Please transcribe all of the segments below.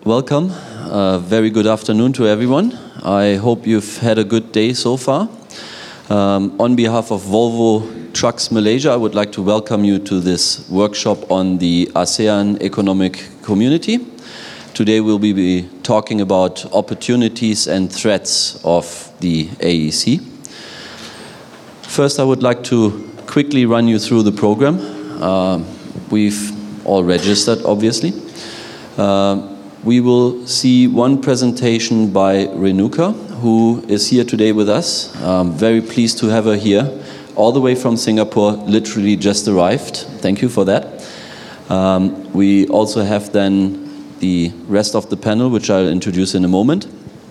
Welcome. Very good afternoon to everyone. I hope you've had a good day so far. On behalf of Volvo Trucks Malaysia, I would like to welcome you to this workshop on the ASEAN Economic Community. Today we'll be talking about opportunities and threats of the AEC. First, I would like to quickly run you through the program. We've all registered, obviously. We will see one presentation by Renuka, who is here today with us. Very pleased to have her here, all the way from Singapore, literally just arrived. Thank you for that. We also have then the rest of the panel, which I'll introduce in a moment.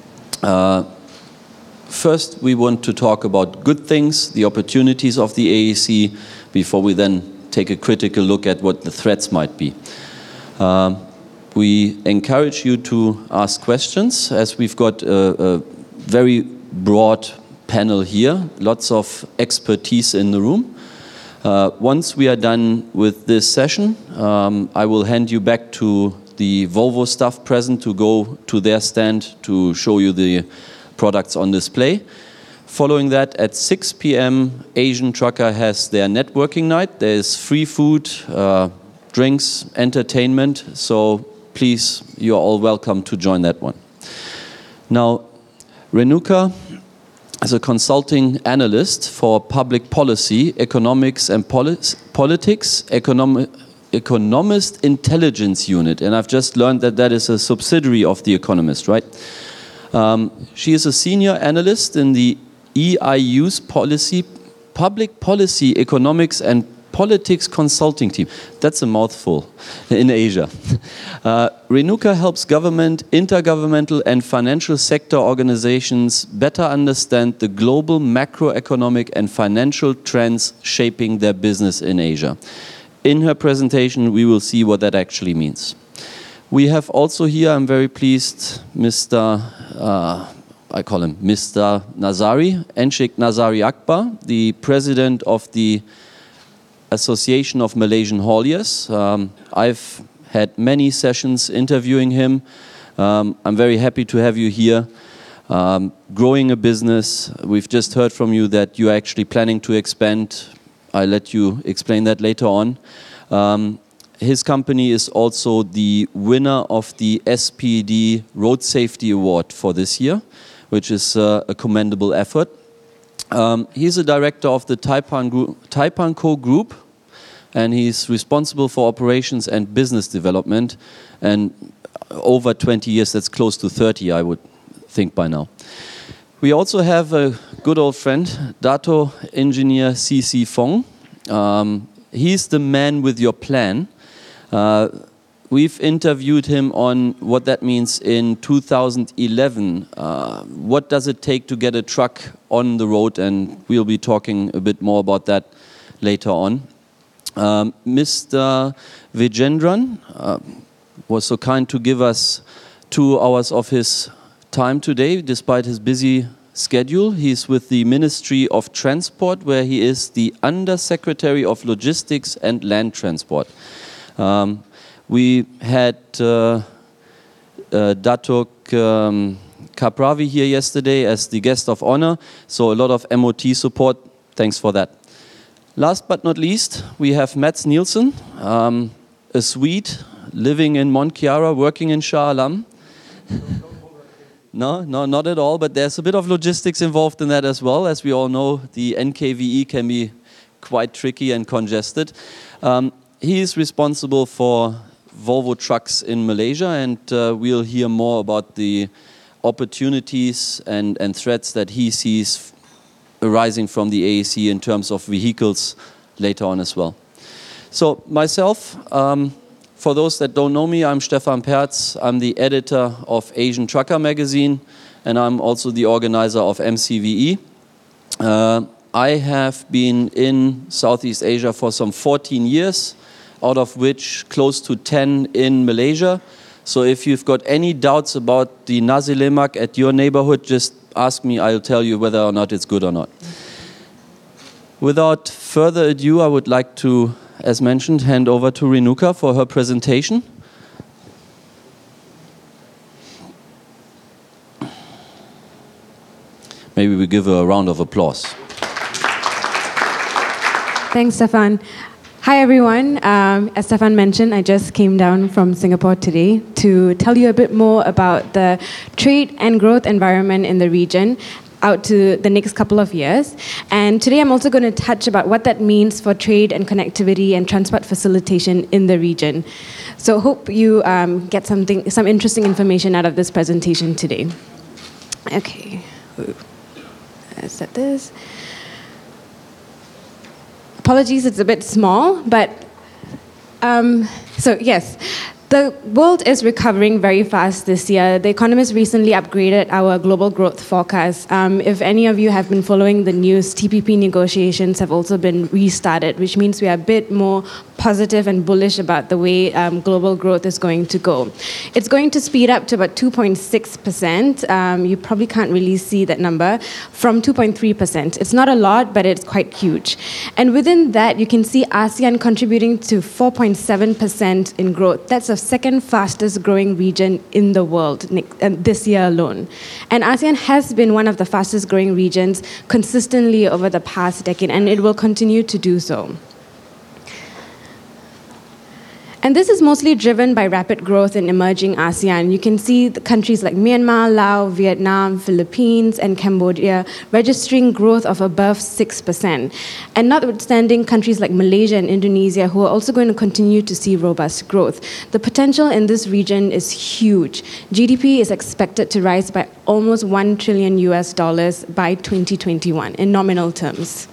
First, we want to talk about good things, the opportunities of the AEC, before we then take a critical look at what the threats might be. We encourage you to ask questions, as we've got a very broad panel here, lots of expertise in the room. Once we are done with this session, I will hand you back to the Volvo staff present to go to their stand to show you the products on display. Following that, at 6 p.m., Asian Trucker has their networking night. There is free food, drinks, entertainment, so please, you're all welcome to join that one. Now, Renuka is a consulting analyst for public policy, economics and politics, Economist Intelligence Unit, and I've just learned that that is a subsidiary of The Economist, right? She is a senior analyst in the EIU's public policy, economics and politics consulting team. That's a mouthful in Asia. Renuka helps government, intergovernmental and financial sector organizations better understand the global macroeconomic and financial trends shaping their business in Asia. In her presentation, we will see what that actually means. We have also here, I'm very pleased, I call him Mr. Nazari, Enshik Nazari Akbar, the president of the Association of Malaysian Hauliers. I've had many sessions interviewing him. I'm very happy to have you here. Growing a business, we've just heard from you that you're actually planning to expand. I'll let you explain that later on. His company is also the winner of the SPD Road Safety Award for this year, which is a commendable effort. He's a director of the Taipanco Group, and he's responsible for operations and business development. And over 20 years, that's close to 30, I would think by now. We also have a good old friend, Dato Engineer C.C. Fong. He's the man with your plan. We've interviewed him on what that means in 2011. What does it take to get a truck on the road? And we'll be talking a bit more about that later on. Mr. Vijendran was so kind to give us 2 hours of his time today, despite his busy schedule. He's with the Ministry of Transport, where he is the Undersecretary of Logistics and Land Transport. We had Datuk Kapravi here yesterday as the guest of honor, so a lot of MOT support. Thanks for that. Last but not least, we have Mats Nielsen, a Swede living in Mont Chiara, working in Shah Alam. No, not at all, but there's a bit of logistics involved in that as well. As we all know, the NKVE can be quite tricky and congested. He is responsible for Volvo Trucks in Malaysia, and we'll hear more about the opportunities and threats that he sees arising from the AEC in terms of vehicles later on as well. So myself, for those that don't know me, I'm Stefan Perz. I'm the editor of Asian Trucker magazine, and I'm also the organizer of MCVE. I have been in Southeast Asia for some 14 years, out of which close to 10 in Malaysia. So if you've got any doubts about the nasi lemak at your neighborhood, just ask me, I'll tell you whether or not it's good or not. Without further ado, I would like to, as mentioned, hand over to Renuka for her presentation. Maybe we give her a round of applause. Thanks, Stefan. Hi, everyone. As Stefan mentioned, I just came down from Singapore today to tell you a bit more about the trade and growth environment in the region out to the next couple of years. And today I'm also going to touch about what that means for trade and connectivity and transport facilitation in the region. So hope you get some interesting information out of this presentation today. Okay, let's set this. Apologies, it's a bit small, but so yes. The world is recovering very fast this year. The Economist recently upgraded our global growth forecast. If any of you have been following the news, TPP negotiations have also been restarted, which means we are a bit more positive and bullish about the way global growth is going to go. It's going to speed up to about 2.6%. You probably can't really see that number, from 2.3%. It's not a lot, but it's quite huge. And within that, you can see ASEAN contributing to 4.7% in growth. That's the second fastest growing region in the world this year alone. And ASEAN has been one of the fastest growing regions consistently over the past decade, and it will continue to do so. And this is mostly driven by rapid growth in emerging ASEAN. You can see the countries like Myanmar, Laos, Vietnam, Philippines, and Cambodia registering growth of above 6%. And notwithstanding countries like Malaysia and Indonesia, who are also going to continue to see robust growth. The potential in this region is huge. GDP is expected to rise by almost $1 trillion by 2021 in nominal terms.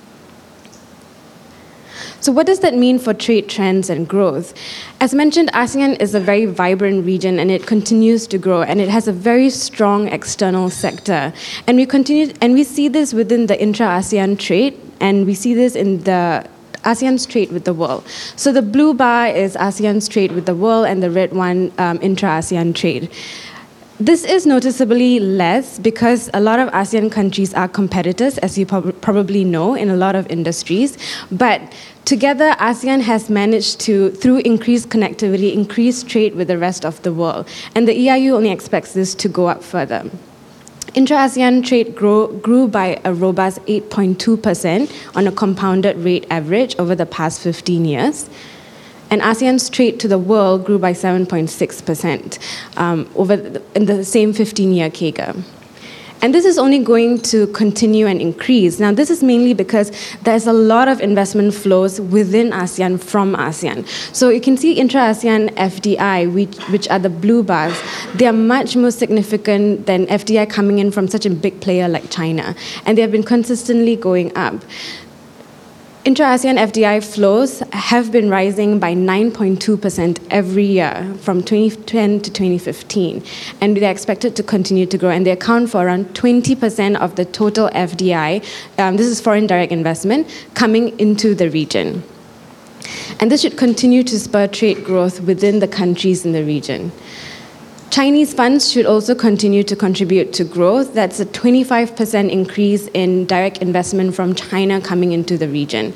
So what does that mean for trade trends and growth? As mentioned, ASEAN is a very vibrant region, and it continues to grow, and it has a very strong external sector. And we see this within the intra-ASEAN trade, and we see this in the ASEAN's trade with the world. So the blue bar is ASEAN's trade with the world, and the red one, intra-ASEAN trade. This is noticeably less because a lot of ASEAN countries are competitors, as you probably know, in a lot of industries. But together, ASEAN has managed to, through increased connectivity, increase trade with the rest of the world. And the EIU only expects this to go up further. Intra-ASEAN trade grew by a robust 8.2% on a compounded rate average over the past 15 years. And ASEAN's trade to the world grew by 7.6% in the same 15-year CAGR. And this is only going to continue and increase. Now, this is mainly because there's a lot of investment flows within ASEAN from ASEAN. So you can see intra-ASEAN FDI, which are the blue bars. They are much more significant than FDI coming in from such a big player like China. And they have been consistently going up. Intra-ASEAN FDI flows have been rising by 9.2% every year from 2010 to 2015, and they're expected to continue to grow, and they account for around 20% of the total FDI, this is foreign direct investment, coming into the region. And this should continue to spur trade growth within the countries in the region. Chinese funds should also continue to contribute to growth. That's a 25% increase in direct investment from China coming into the region.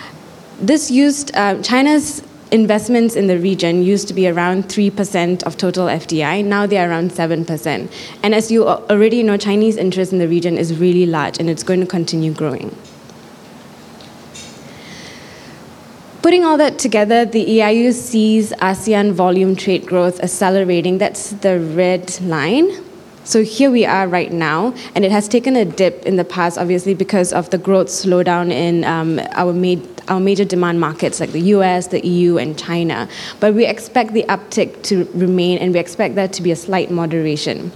China's investments in the region used to be around 3% of total FDI. Now they're around 7%. And as you already know, Chinese interest in the region is really large, and it's going to continue growing. Putting all that together, the EIU sees ASEAN volume trade growth accelerating. That's the red line. So here we are right now, and it has taken a dip in the past, obviously, because of the growth slowdown in our major demand markets like the US, the EU, and China. But we expect the uptick to remain, and we expect that to be a slight moderation.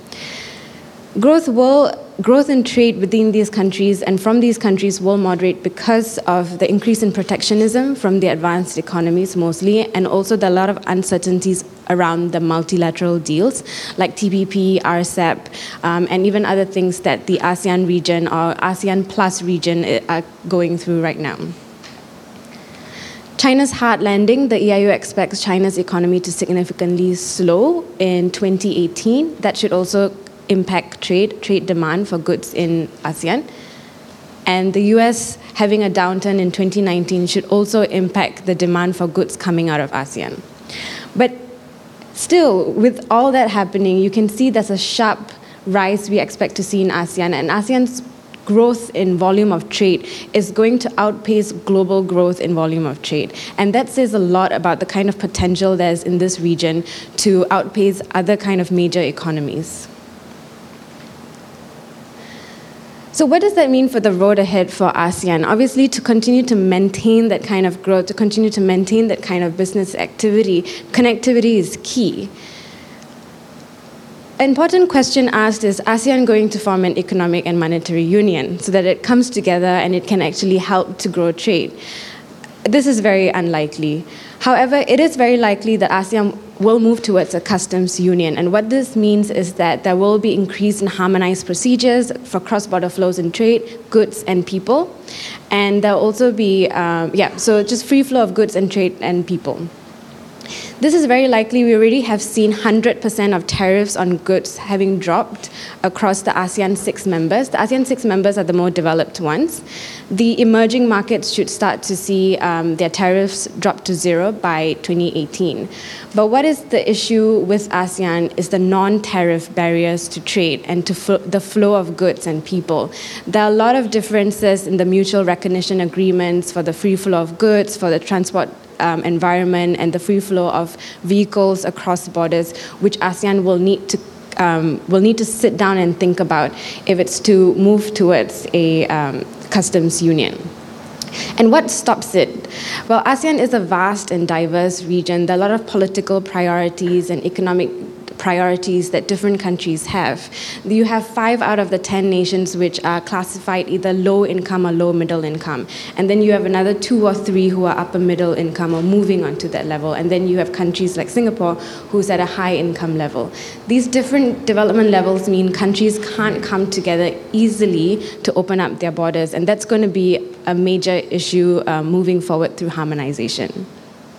Growth in trade within these countries and from these countries will moderate because of the increase in protectionism from the advanced economies mostly, and also a lot of uncertainties around the multilateral deals like TPP, RCEP, and even other things that the ASEAN region or ASEAN Plus region are going through right now. China's hard landing, the EIU expects China's economy to significantly slow in 2018. That should also impact trade demand for goods in ASEAN. And the US having a downturn in 2019 should also impact the demand for goods coming out of ASEAN. But still, with all that happening, you can see there's a sharp rise we expect to see in ASEAN, and ASEAN's growth in volume of trade is going to outpace global growth in volume of trade. And that says a lot about the kind of potential there's in this region to outpace other kind of major economies. So what does that mean for the road ahead for ASEAN? Obviously, to continue to maintain that kind of growth, to continue to maintain that kind of business activity, connectivity is key. An important question asked is ASEAN going to form an economic and monetary union so that it comes together and it can actually help to grow trade? This is very unlikely. However, it is very likely that ASEAN will move towards a customs union. And what this means is that there will be increased and harmonized procedures for cross-border flows in trade, goods, and people. And there'll also be, so just free flow of goods and trade and people. This is very likely. We already have seen 100% of tariffs on goods having dropped across the ASEAN 6 members. The ASEAN 6 members are the more developed ones. The emerging markets should start to see their tariffs drop to zero by 2018. But what is the issue with ASEAN is the non-tariff barriers to trade and to the flow of goods and people. There are a lot of differences in the mutual recognition agreements for the free flow of goods, for the transport environment, and the free flow of vehicles across borders, which ASEAN will need to sit down and think about if it's to move towards a customs union. And what stops it? Well, ASEAN is a vast and diverse region. There are a lot of political priorities and economic priorities that different countries have. You have 5 out of the 10 nations which are classified either low income or low middle income. And then you have another 2 or 3 who are upper middle income or moving on to that level. And then you have countries like Singapore who's at a high income level. These different development levels mean countries can't come together easily to open up their borders. And that's going to be a major issue moving forward through harmonization.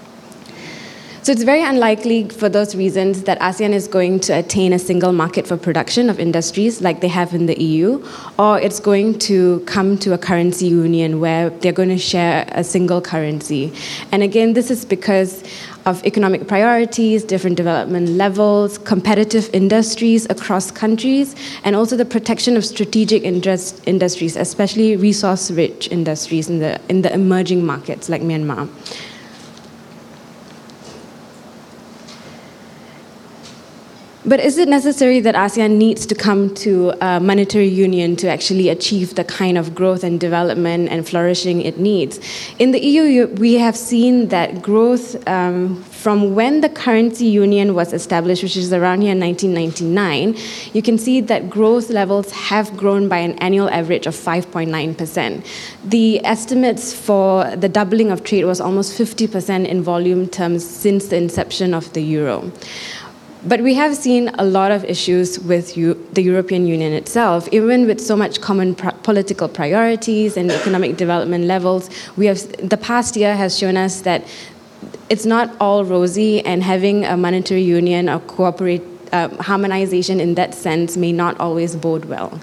So it's very unlikely for those reasons that ASEAN is going to attain a single market for production of industries like they have in the EU, or it's going to come to a currency union where they're going to share a single currency. And again, this is because of economic priorities, different development levels, competitive industries across countries, and also the protection of strategic industries, especially resource-rich industries in the emerging markets like Myanmar. But is it necessary that ASEAN needs to come to a monetary union to actually achieve the kind of growth and development and flourishing it needs? In the EU, we have seen that growth from when the currency union was established, which is around here in 1999, you can see that growth levels have grown by an annual average of 5.9%. The estimates for the doubling of trade was almost 50% in volume terms since the inception of the euro. But we have seen a lot of issues with the European Union itself. Even with so much common political priorities and economic development levels, the past year has shown us that it's not all rosy, and having a monetary union or harmonization in that sense may not always bode well.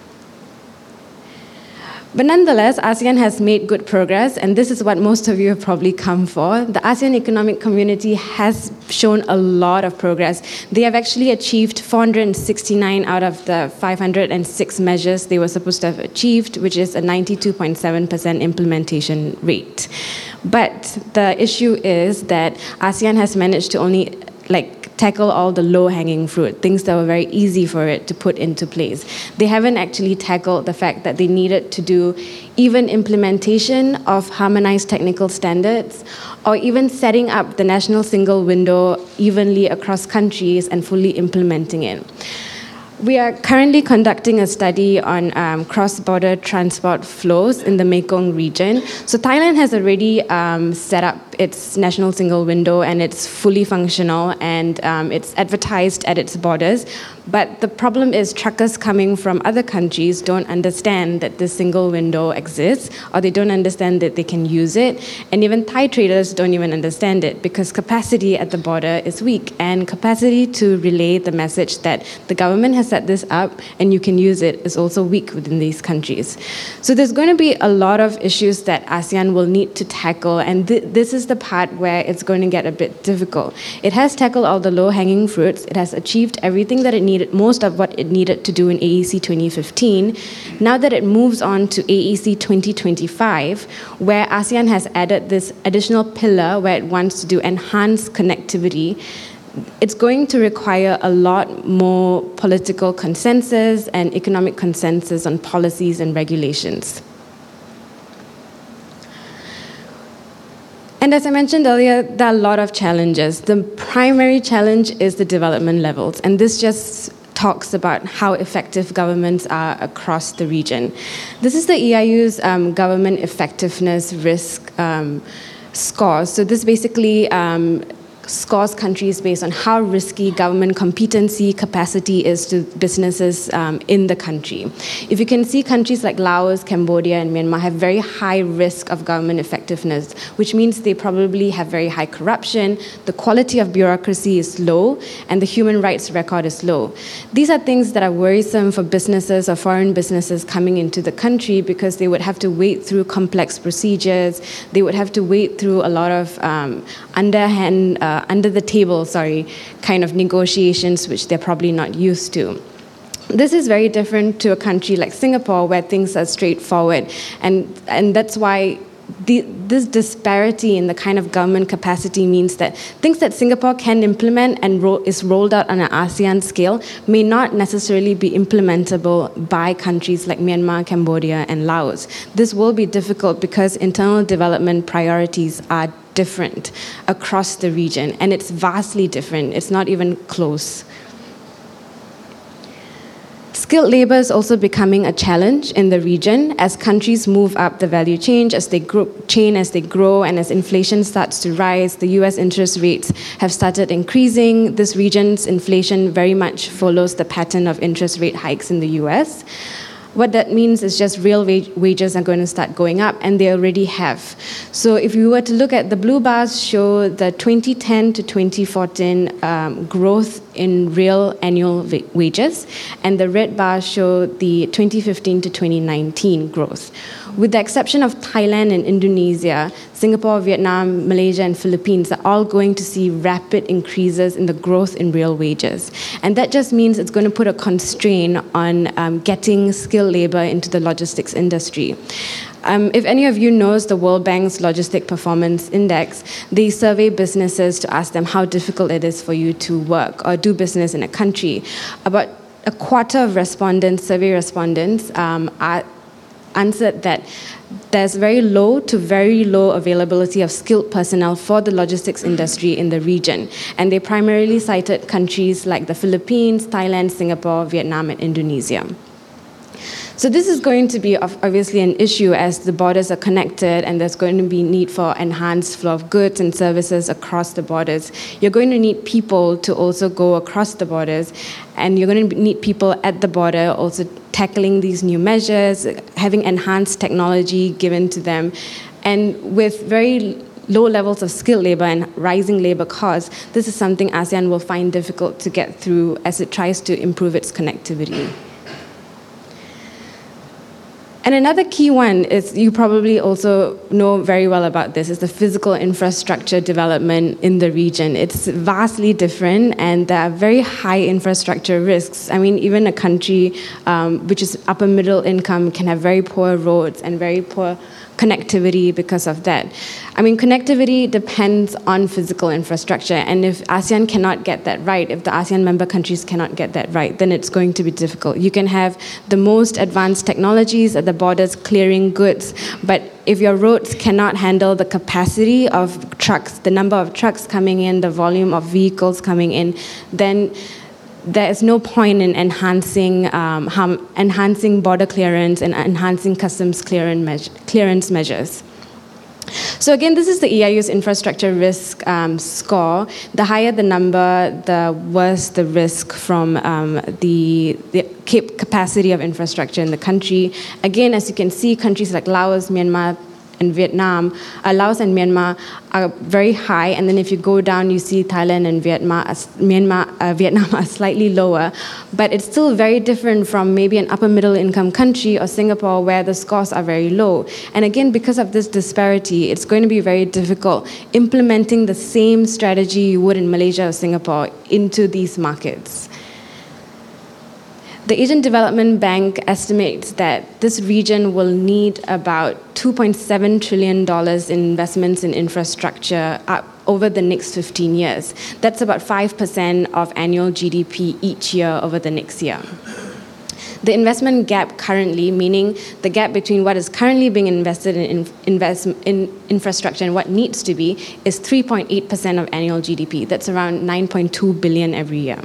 But nonetheless, ASEAN has made good progress, and this is what most of you have probably come for. The ASEAN Economic Community has shown a lot of progress. They have actually achieved 469 out of the 506 measures they were supposed to have achieved, which is a 92.7% implementation rate. But the issue is that ASEAN has managed to only tackle all the low-hanging fruit, things that were very easy for it to put into place. They haven't actually tackled the fact that they needed to do even implementation of harmonized technical standards, or even setting up the national single window evenly across countries and fully implementing it. We are currently conducting a study on cross-border transport flows in the Mekong region. So Thailand has already set up its national single window, and it's fully functional, and it's advertised at its borders. But the problem is truckers coming from other countries don't understand that this single window exists, or they don't understand that they can use it. And even Thai traders don't even understand it, because capacity at the border is weak, and capacity to relay the message that the government has has set this up and you can use it is also weak within these countries. So there's going to be a lot of issues that ASEAN will need to tackle, and this is the part where it's going to get a bit difficult. It has tackled all the low-hanging fruits. It has achieved everything that it needed, most of what it needed to do in AEC 2015. Now that it moves on to AEC 2025, where ASEAN has added this additional pillar where it wants to do enhanced connectivity, it's going to require a lot more political consensus and economic consensus on policies and regulations. And as I mentioned earlier, there are a lot of challenges. The primary challenge is the development levels, and this just talks about how effective governments are across the region. This is the EIU's government effectiveness risk score. So this basically scores countries based on how risky government competency capacity is to businesses in the country. If you can see, countries like Laos, Cambodia, and Myanmar have very high risk of government effectiveness, which means they probably have very high corruption, the quality of bureaucracy is low, and the human rights record is low. These are things that are worrisome for businesses or foreign businesses coming into the country, because they would have to wade through complex procedures, they would have to wade through a lot of under the table, kind of negotiations, which they're probably not used to. This is very different to a country like Singapore, where things are straightforward, and that's why this disparity in the kind of government capacity means that things that Singapore can implement and is rolled out on an ASEAN scale may not necessarily be implementable by countries like Myanmar, Cambodia, and Laos. This will be difficult because internal development priorities are different across the region, and it's vastly different. It's not even close. Skilled labor is also becoming a challenge in the region as countries move up the value chain, as they grow, and as inflation starts to rise. The US interest rates have started increasing. This region's inflation very much follows the pattern of interest rate hikes in the US. What that means is just real wages are going to start going up, and they already have. So if you were to look at the blue bars, show the 2010 to 2014 growth in real annual wages, and the red bars show the 2015 to 2019 growth. With the exception of Thailand and Indonesia, Singapore, Vietnam, Malaysia, and Philippines are all going to see rapid increases in the growth in real wages. And that just means it's going to put a constraint on getting skilled labor into the logistics industry. If any of you knows the World Bank's Logistic Performance Index, they survey businesses to ask them how difficult it is for you to work or do business in a country. About a quarter of survey respondents answered that there's very low to very low availability of skilled personnel for the logistics industry in the region. And they primarily cited countries like the Philippines, Thailand, Singapore, Vietnam, and Indonesia. So this is going to be obviously an issue as the borders are connected, and there's going to be need for enhanced flow of goods and services across the borders. You're going to need people to also go across the borders, and you're going to need people at the border also tackling these new measures, having enhanced technology given to them. And with very low levels of skilled labor and rising labor costs, this is something ASEAN will find difficult to get through as it tries to improve its connectivity. And another key one is, you probably also know very well about this, is the physical infrastructure development in the region. It's vastly different, and there are very high infrastructure risks. I mean, even a country which is upper middle income can have very poor roads and very poor connectivity because of that. I mean, connectivity depends on physical infrastructure, and if ASEAN cannot get that right, if the ASEAN member countries cannot get that right, then it's going to be difficult. You can have the most advanced technologies at the borders clearing goods, but if your roads cannot handle the capacity of trucks, the number of trucks coming in, the volume of vehicles coming in, then there is no point in enhancing border clearance and enhancing customs clearance measures. So again, this is the EIU's infrastructure risk score. The higher the number, the worse the risk from the capacity of infrastructure in the country. Again, as you can see, countries like Laos, Myanmar, and Vietnam, Laos and Myanmar are very high, and then if you go down, you see Thailand and Myanmar Vietnam are slightly lower, but it's still very different from maybe an upper middle income country or Singapore where the scores are very low. And again, because of this disparity, it's going to be very difficult implementing the same strategy you would in Malaysia or Singapore into these markets. The Asian Development Bank estimates that this region will need about $2.7 trillion in investments in infrastructure over the next 15 years. That's about 5% of annual GDP each year over the next year. The investment gap currently, meaning the gap between what is currently being invested in infrastructure and what needs to be, is 3.8% of annual GDP. That's around 9.2 billion every year.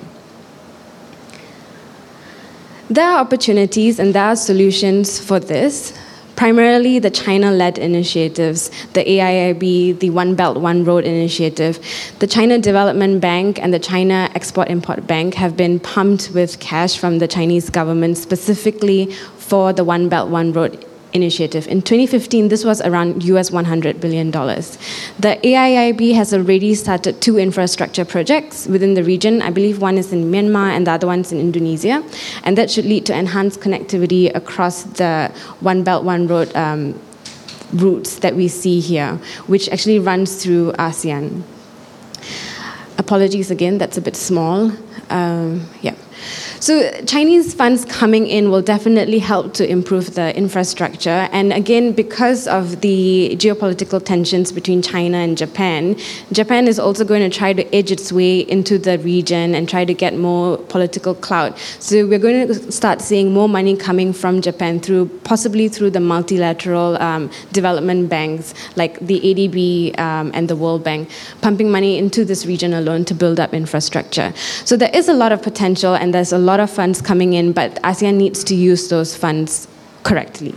There are opportunities and there are solutions for this, primarily the China-led initiatives, the AIIB, the One Belt, One Road initiative. The China Development Bank and the China Export-Import Bank have been pumped with cash from the Chinese government specifically for the One Belt, One Road initiative. In 2015, this was around US $100 billion. The AIIB has already started 2 infrastructure projects within the region. I believe one is in Myanmar and the other one's in Indonesia. And that should lead to enhanced connectivity across the One Belt, One Road routes that we see here, which actually runs through ASEAN. Apologies again, that's a bit small. Yeah. So Chinese funds coming in will definitely help to improve the infrastructure. And again, because of the geopolitical tensions between China and Japan, Japan is also going to try to edge its way into the region and try to get more political clout. So we're going to start seeing more money coming from Japan possibly through the multilateral development banks like the ADB and the World Bank, pumping money into this region alone to build up infrastructure. So there is a lot of potential and there's a lot of funds coming in, but ASEAN needs to use those funds correctly.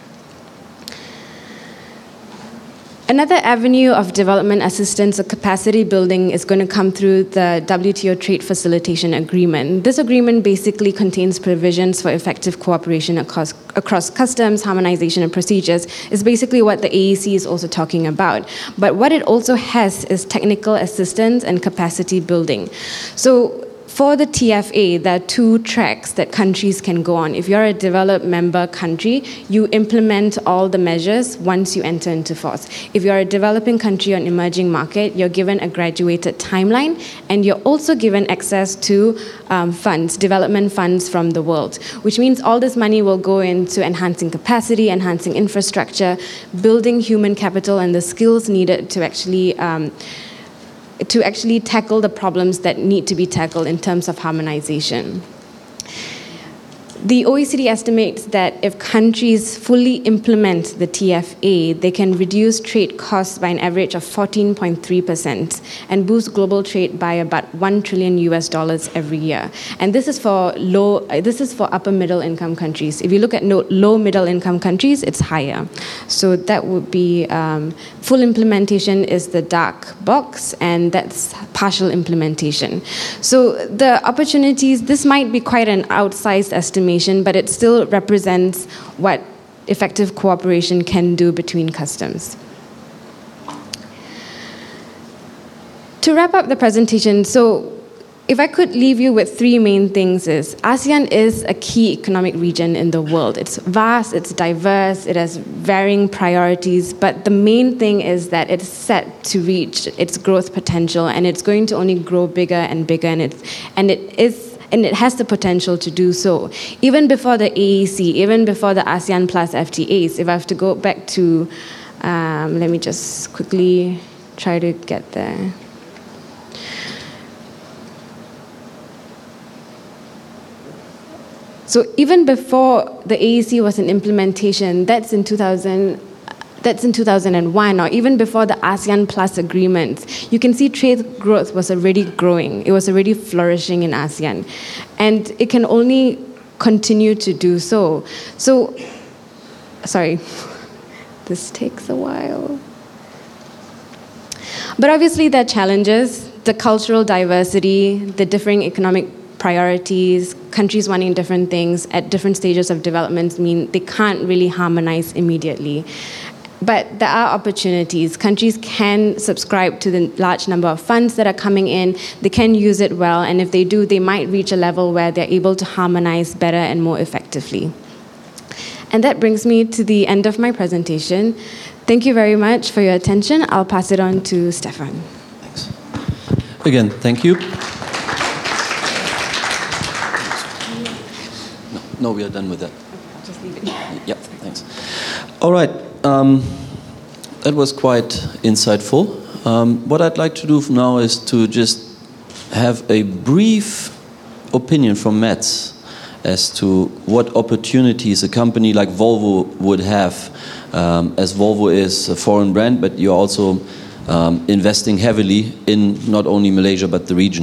Another avenue of development assistance or capacity building is going to come through the WTO Trade Facilitation Agreement. This agreement basically contains provisions for effective cooperation across customs, harmonization, and procedures. It's basically what the AEC is also talking about. But what it also has is technical assistance and capacity building. So for the TFA, there are 2 tracks that countries can go on. If you're a developed member country, you implement all the measures once you enter into force. If you're a developing country or an emerging market, you're given a graduated timeline, and you're also given access to funds, development funds from the world, which means all this money will go into enhancing capacity, enhancing infrastructure, building human capital and the skills needed to actually tackle the problems that need to be tackled in terms of harmonization. The OECD estimates that if countries fully implement the TFA, they can reduce trade costs by an average of 14.3% and boost global trade by about $1 trillion every year. And this is for upper middle income countries. If you look at low middle income countries, it's higher. So that would be full implementation is the dark box, and that's partial implementation. So the opportunities, this might be quite an outsized estimation, but it still represents what effective cooperation can do between customs. To wrap up the presentation, so if I could leave you with 3 main things is, ASEAN is a key economic region in the world. It's vast, it's diverse, it has varying priorities, but the main thing is that it's set to reach its growth potential, and it's going to only grow bigger and bigger, and it has the potential to do so. Even before the AEC, even before the ASEAN Plus FTAs, if I have to go back to, let me just quickly try to get there. So even before the AEC was in implementation, that's in 2001, or even before the ASEAN Plus agreements, you can see trade growth was already growing. It was already flourishing in ASEAN. And it can only continue to do so. So, sorry, this takes a while. But obviously there are challenges, the cultural diversity, the differing economic priorities, countries wanting different things at different stages of development mean they can't really harmonize immediately. But there are opportunities. Countries can subscribe to the large number of funds that are coming in. They can use it well, and if they do, they might reach a level where they're able to harmonize better and more effectively. And that brings me to the end of my presentation. Thank you very much for your attention. I'll pass it on to Stefan. Thanks. Again, thank you. No, we are done with that. Okay, I'll just leave it here. Yep, thanks. All right, that was quite insightful. What I'd like to do now is to just have a brief opinion from Mats as to what opportunities a company like Volvo would have, as Volvo is a foreign brand, but you're also investing heavily in not only Malaysia but the region.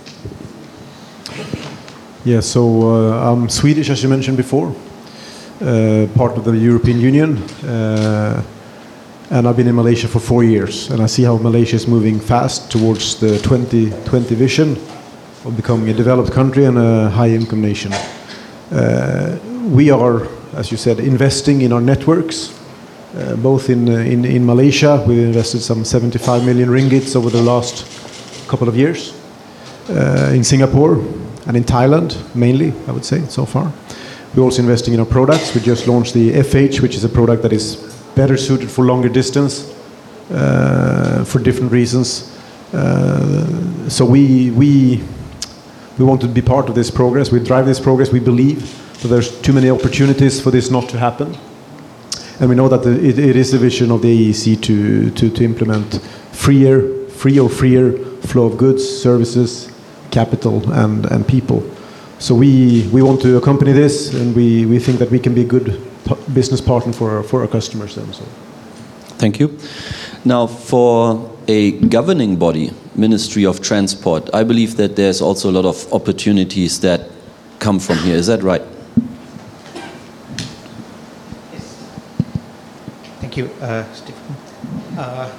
Yeah, so I'm Swedish, as you mentioned before, part of the European Union, and I've been in Malaysia for 4 years, and I see how Malaysia is moving fast towards the 2020 vision of becoming a developed country and a high-income nation. We are, as you said, investing in our networks, both in Malaysia. We've invested some 75 million ringgits over the last couple of years, in Singapore, and in Thailand, mainly, I would say, so far. We're also investing in our products. We just launched the FH, which is a product that is better suited for longer distance, for different reasons. So we want to be part of this progress. We drive this progress. We believe that there's too many opportunities for this not to happen. And we know that it is the vision of the AEC to implement freer flow of goods, services, capital, and people. So we want to accompany this, and we think that we can be a good business partner for our customers then. So. Thank you. Now, for a governing body, Ministry of Transport, I believe that there's also a lot of opportunities that come from here. Is that right? Yes. Thank you, Stephen.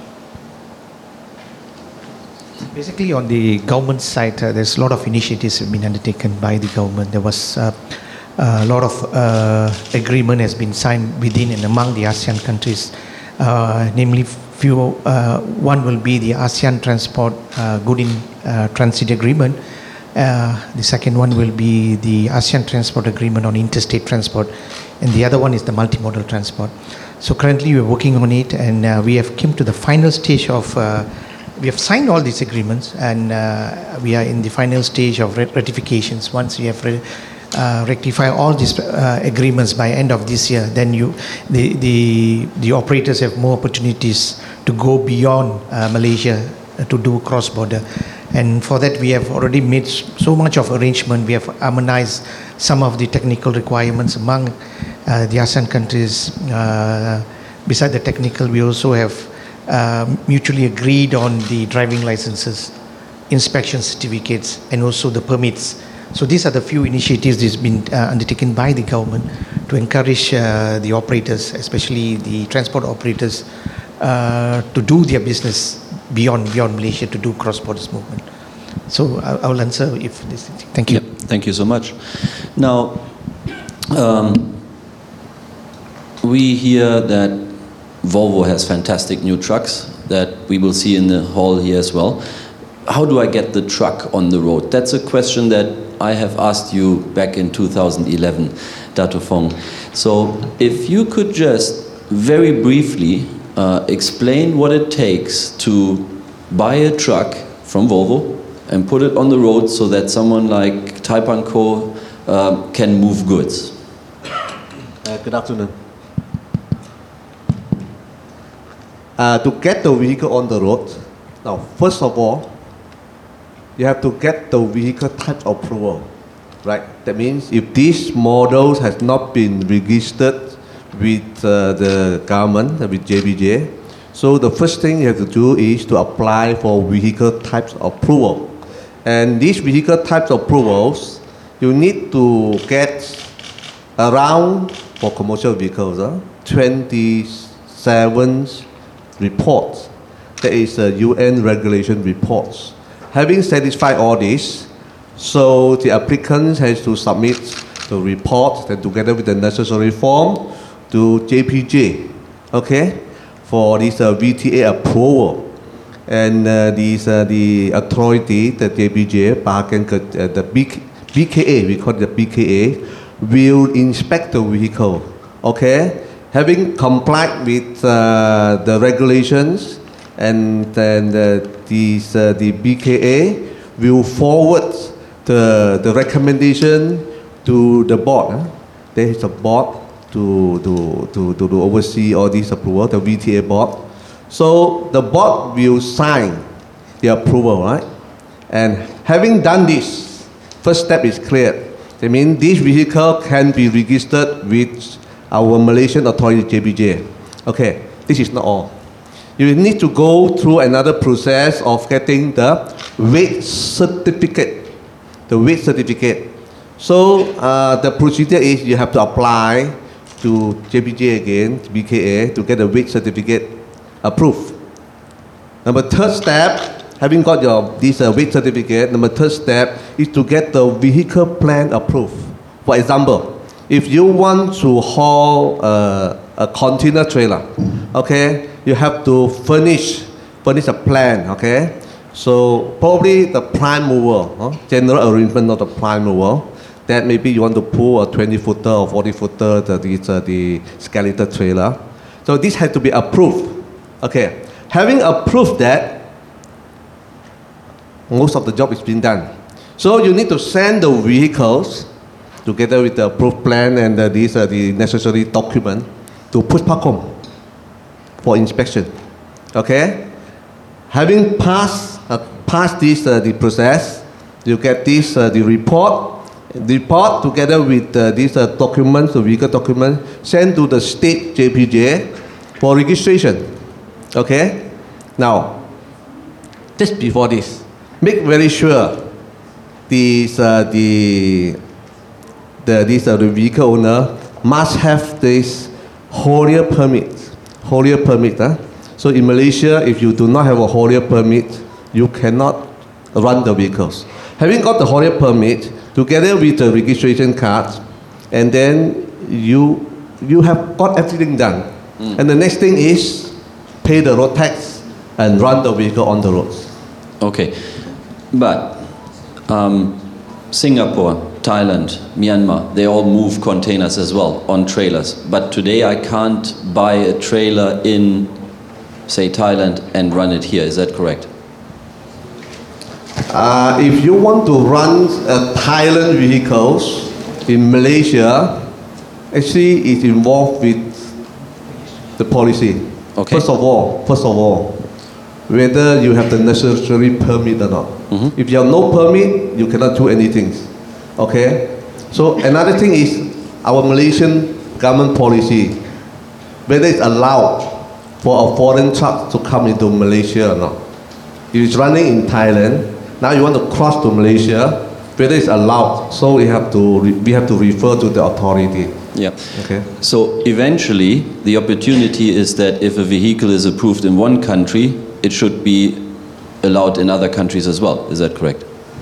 Basically, on the government side, there's a lot of initiatives have been undertaken by the government. There was a lot of agreement has been signed within and among the ASEAN countries, namely one will be the ASEAN Transport Good in Transit Agreement. The second one will be the ASEAN Transport Agreement on Interstate Transport, and the other one is the multimodal transport. So currently we're working on it, and we have come to the final stage of we have signed all these agreements, and we are in the final stage of ratifications. Once we have rectified all these agreements by end of this year, then the operators have more opportunities to go beyond Malaysia to do cross-border. And for that, we have already made so much of arrangement. We have harmonized some of the technical requirements among the ASEAN countries. Besides the technical, we also have mutually agreed on the driving licenses, inspection certificates, and also the permits. So these are the few initiatives that's been undertaken by the government to encourage the operators, especially the transport operators, to do their business beyond Malaysia, to do cross-border movement. So I will answer if this. Thank you. Yep, thank you so much. Now, we hear that Volvo has fantastic new trucks that we will see in the hall here as well. How do I get the truck on the road? That's a question that I have asked you back in 2011, Dato Fong. So if you could just very briefly explain what it takes to buy a truck from Volvo and put it on the road so that someone like Taipan Co can move goods. Good afternoon. To get the vehicle on the road, now first of all, you have to get the vehicle type approval, right? That means if this model has not been registered with the government, with JBJ, so the first thing you have to do is to apply for vehicle types approval. And these vehicle types approvals, you need to get around, for commercial vehicles, 27 reports. There is a UN regulation reports. Having satisfied all this, so the applicant has to submit the report and together with the necessary form to JPJ. Okay? for this VTA approval. And the authority, the JBJ, the BKA, we call it the BKA, will inspect the vehicle. Okay, having complied with the regulations, and then the BKA will forward the recommendation to the board. There is a board to oversee all these approval, the VTA board. So the board will sign the approval, right? And having done this, first step is clear. That means this vehicle can be registered with our Malaysian authority, JBJ. Okay, this is not all. You need to go through another process of getting the weight certificate. The weight certificate. So the procedure is you have to apply to JBJ again, to BKA, to get a weight certificate approved. Number third step, having got this weight certificate, number third step is to get the vehicle plan approved. For example, if you want to haul a container trailer, okay, you have to furnish a plan, okay. So probably the prime mover, general arrangement of the prime mover, that maybe you want to pull a 20-footer or 40-footer, the skeleton trailer. So this has to be approved. Okay, having approved that, most of the job is being done. So you need to send the vehicles together with the approved plan and the necessary document to Puspakom for inspection. Okay, having passed this the process, you get this the report. The report together with these documents, the vehicle document, sent to the state JPJ for registration. Okay? Now, just before this, make very sure the vehicle owner must have this haulier permit. Haulier permit. So in Malaysia, if you do not have a haulier permit, you cannot run the vehicles. Having got the haulier permit, together with the registration card, and then you have got everything done. And the next thing is pay the road tax and run the vehicle on the roads. Okay, but Singapore, Thailand, Myanmar, they all move containers as well on trailers. But today I can't buy a trailer in, say, Thailand and run it here. Is that correct? If you want to run Thailand vehicles in Malaysia, actually it's involved with the policy. Okay. First of all, whether you have the necessary permit or not. Mm-hmm. If you have no permit, you cannot do anything. Okay? So another thing is our Malaysian government policy, whether it's allowed for a foreign truck to come into Malaysia or not. If it's running in Thailand, now you want to cross to Malaysia, whether it's allowed, so we have to refer to the authority. Yeah. Okay. So eventually, the opportunity is that if a vehicle is approved in one country, it should be allowed in other countries as well. Is that correct?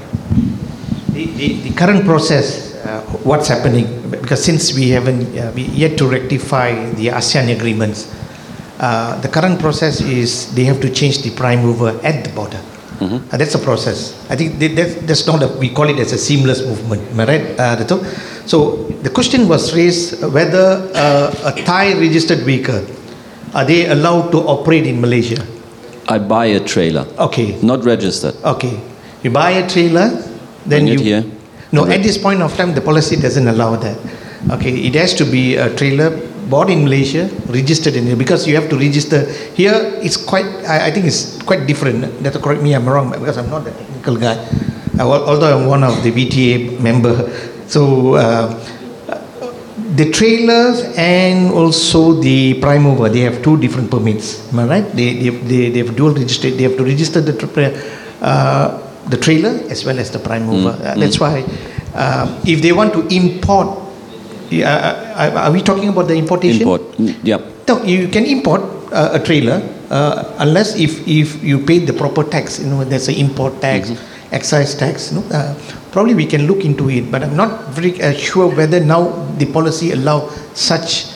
The current process, what's happening, because since we haven't yet to rectify the ASEAN agreements, the current process is they have to change the prime mover at the border. Mm-hmm. That's a process. I think that's not we call it as a seamless movement. Am I right, Dato'? So the question was raised whether a Thai registered vehicle, are they allowed to operate in Malaysia? I buy a trailer. Okay. Not registered. Okay. You buy a trailer, then Bring it here. No, at this point of time, the policy doesn't allow that. Okay, it has to be a trailer bought in Malaysia, registered in here, because you have to register. Here, it's quite, I think it's quite different. That correct me, I'm wrong, because I'm not a technical guy, although I'm one of the VTA member. So, the trailers and also the prime mover, they have two different permits. Am I right? They have dual registered. They have to register the trailer as well as the prime mover. That's why if they want to import, are we talking about the importation? Import. Yeah. No, you can import a trailer unless if you pay the proper tax. You know, there's an import tax, excise tax. You know, probably we can look into it, but I'm not very sure whether now the policy allow such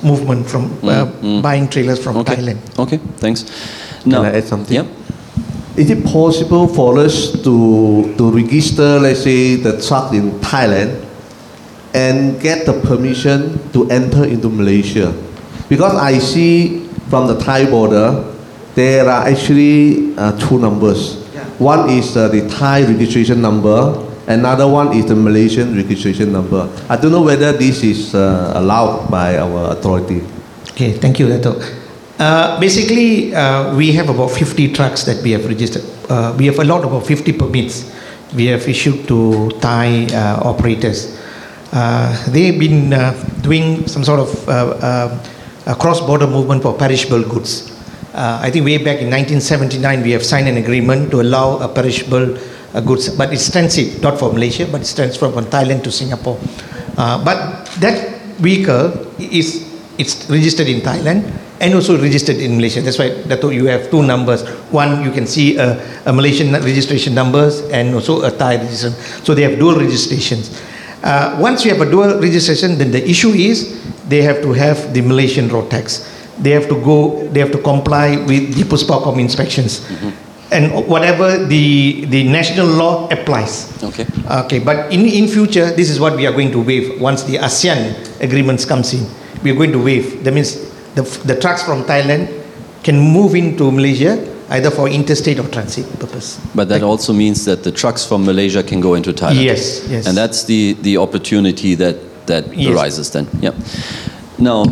movement from buying trailers from Okay. Thailand. Okay, thanks. Can I add something? Yeah. Is it possible for us to register, let's say, the truck in Thailand and get the permission to enter into Malaysia? Because I see from the Thai border, there are actually two numbers. One is the Thai registration number, another one is the Malaysian registration number. I don't know whether this is allowed by our authority. Okay, thank you, Dato'. Basically, we have about 50 trucks that we have registered. We have allowed about 50 permits we have issued to Thai operators. They've been doing some sort of a cross-border movement for perishable goods. I think way back in 1979, we have signed an agreement to allow perishable goods, but it's transit, not for Malaysia, but it's transfer from Thailand to Singapore. But that vehicle it's registered in Thailand and also registered in Malaysia. That's why Dato', you have two numbers. One, you can see a Malaysian registration numbers and also a Thai registration. So they have dual registrations. Once you have a dual registration, then the issue is they have to have the Malaysian road tax. They have to comply with the Puspacom inspections. And whatever the national law applies. Okay. Okay, but in future, this is what we are going to waive once the ASEAN agreements comes in. We are going to waive. That means the trucks from Thailand can move into Malaysia either for interstate or transit purpose. But that also means that the trucks from Malaysia can go into Thailand. Yes, yes. And that's the opportunity that Yes. arises then. Yeah. Now,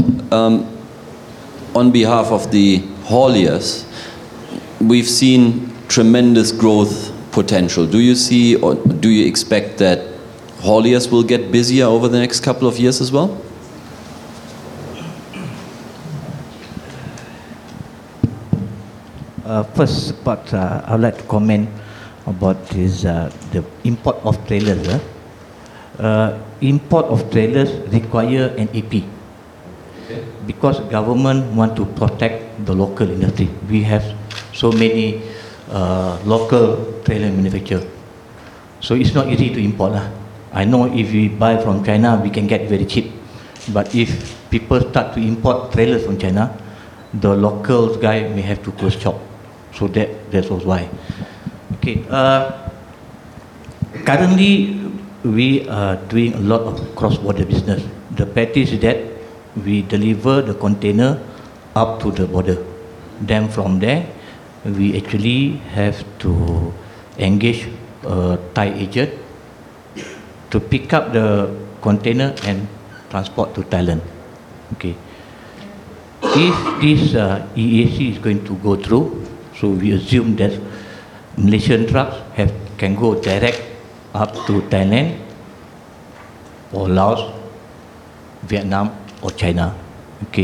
on behalf of the hauliers, we've seen tremendous growth potential. Do you see or do you expect that hauliers will get busier over the next couple of years as well? First part, I would like to comment about this, the import of trailers. Import of trailers require an AP because government want to protect the local industry. We have so many local trailer manufacturer, so it's not easy to import. I know if we buy from China, we can get very cheap, but if people start to import trailers from China, the local guy may have to close shop. So that was why. Okay. Currently, we are doing a lot of cross-border business. The practice is that we deliver the container up to the border. Then from there, we actually have to engage a Thai agent to pick up the container and transport to Thailand. Okay. If this EAC is going to go through, so we assume that Malaysian trucks can go direct up to Thailand or Laos, Vietnam or China. Okay.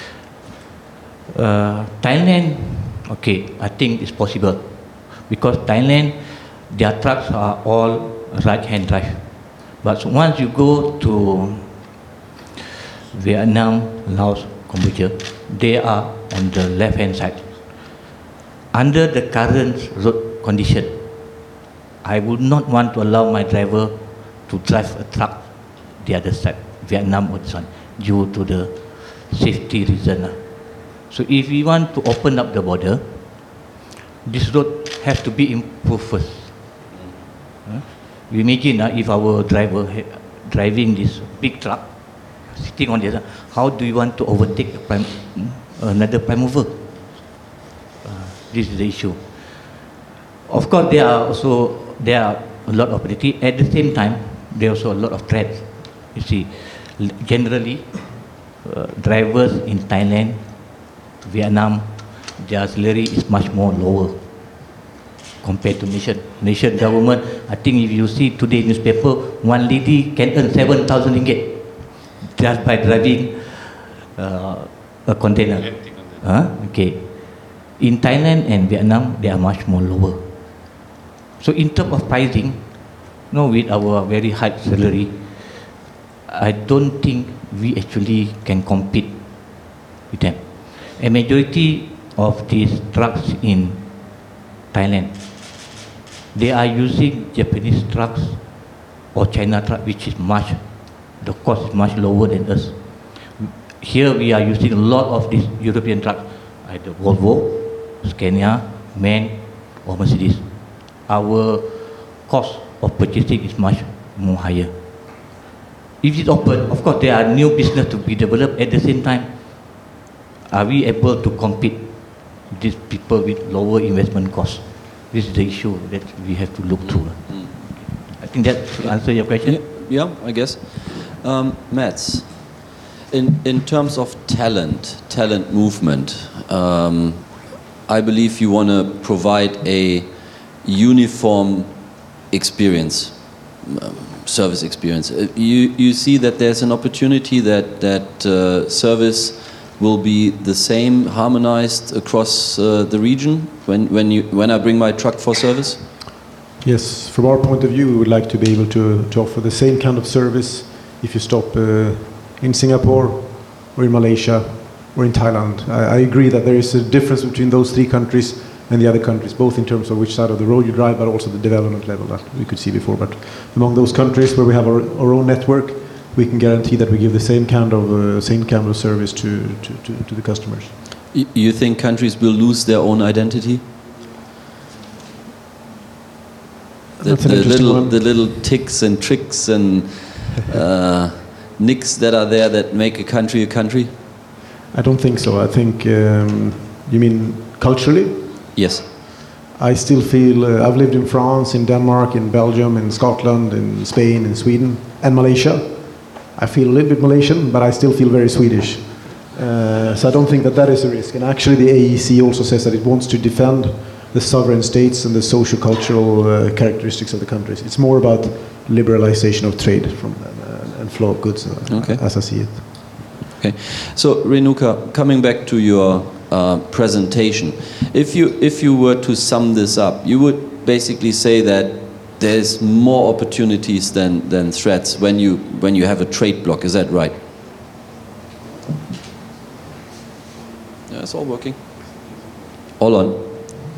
Thailand, okay, I think it's possible because Thailand, their trucks are all right-hand drive. But once you go to Vietnam, Laos, Cambodia, they are on the left-hand side. Under the current road condition, I would not want to allow my driver to drive a truck the other side, Vietnam or this one, due to the safety reason. So if we want to open up the border, this road has to be improved first. You imagine if our driver driving this big truck, sitting on the other, how do you want to overtake another prime mover? This is the issue. Of course, there are a lot of opportunity. At the same time, there are also a lot of threats. You see, generally, drivers in Thailand, Vietnam, their salary is much more lower compared to Malaysian government. I think if you see today newspaper, one lady can earn 7,000 ringgit just by driving a container. Okay. In Thailand and Vietnam, they are much more lower. So in terms of pricing, with our very high salary, I don't think we actually can compete with them. A majority of these trucks in Thailand, they are using Japanese trucks or China truck, which is the cost is much lower than us. here we are using a lot of these European trucks, either Volvo, Scania, MAN, or Mercedes. Our cost of purchasing is much more higher. If it's open, of course there are new business to be developed. At the same time, are we able to compete with these people with lower investment costs? This is the issue that we have to look through. I think that should answer your question. Yeah, I guess. Mats, in terms of talent movement, I believe you want to provide a uniform experience, service experience. You see that there's an opportunity that service will be the same, harmonized across the region when I bring my truck for service? Yes, from our point of view, we would like to be able to offer the same kind of service if you stop in Singapore or in Malaysia or in Thailand. I agree that there is a difference between those three countries and the other countries, both in terms of which side of the road you drive, but also the development level that we could see before. But among those countries where we have our own network, we can guarantee that we give the same kind of service to the customers. You think countries will lose their own identity? That's an interesting one. The little ticks and tricks and nicks that are there that make a country a country? I don't think so. I think, you mean culturally? Yes. I still feel, I've lived in France, in Denmark, in Belgium, in Scotland, in Spain, in Sweden, and Malaysia. I feel a little bit Malaysian, but I still feel very Swedish. So I don't think that is a risk. And actually the AEC also says that it wants to defend the sovereign states and the socio-cultural characteristics of the countries. It's more about liberalization of trade and flow of goods, as I see it. Okay. So Renuka, coming back to your presentation, if you were to sum this up, you would basically say that there's more opportunities than threats when you have a trade block. Is that right? Yeah, it's all working. All on.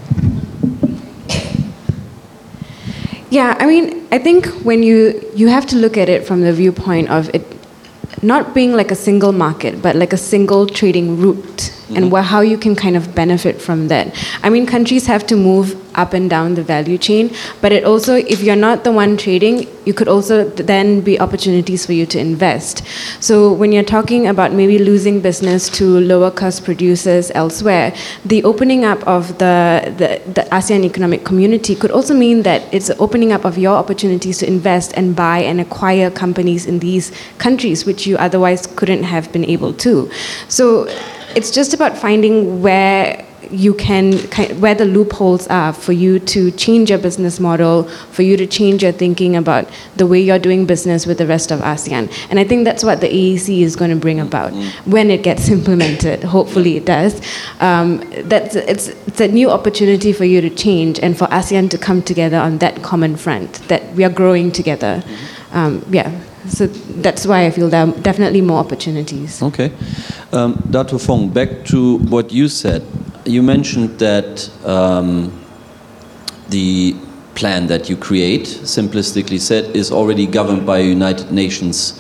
Yeah, I mean, I think when you have to look at it from the viewpoint of it not being like a single market, but like a single trading route, and how you can kind of benefit from that. I mean, countries have to move up and down the value chain, but it also, if you're not the one trading, you could also then be opportunities for you to invest. So when you're talking about maybe losing business to lower cost producers elsewhere, the opening up of the ASEAN economic community could also mean that it's opening up of your opportunities to invest and buy and acquire companies in these countries, which you otherwise couldn't have been able to. So it's just about finding where where the loopholes are for you to change your business model, for you to change your thinking about the way you're doing business with the rest of ASEAN. And I think that's what the AEC is going to bring about when it gets implemented. Hopefully it does. It's a new opportunity for you to change and for ASEAN to come together on that common front, that we are growing together. So that's why I feel there are definitely more opportunities. Okay. Dato Fong, back to what you said. You mentioned that the plan that you create, simplistically said, is already governed by a United Nations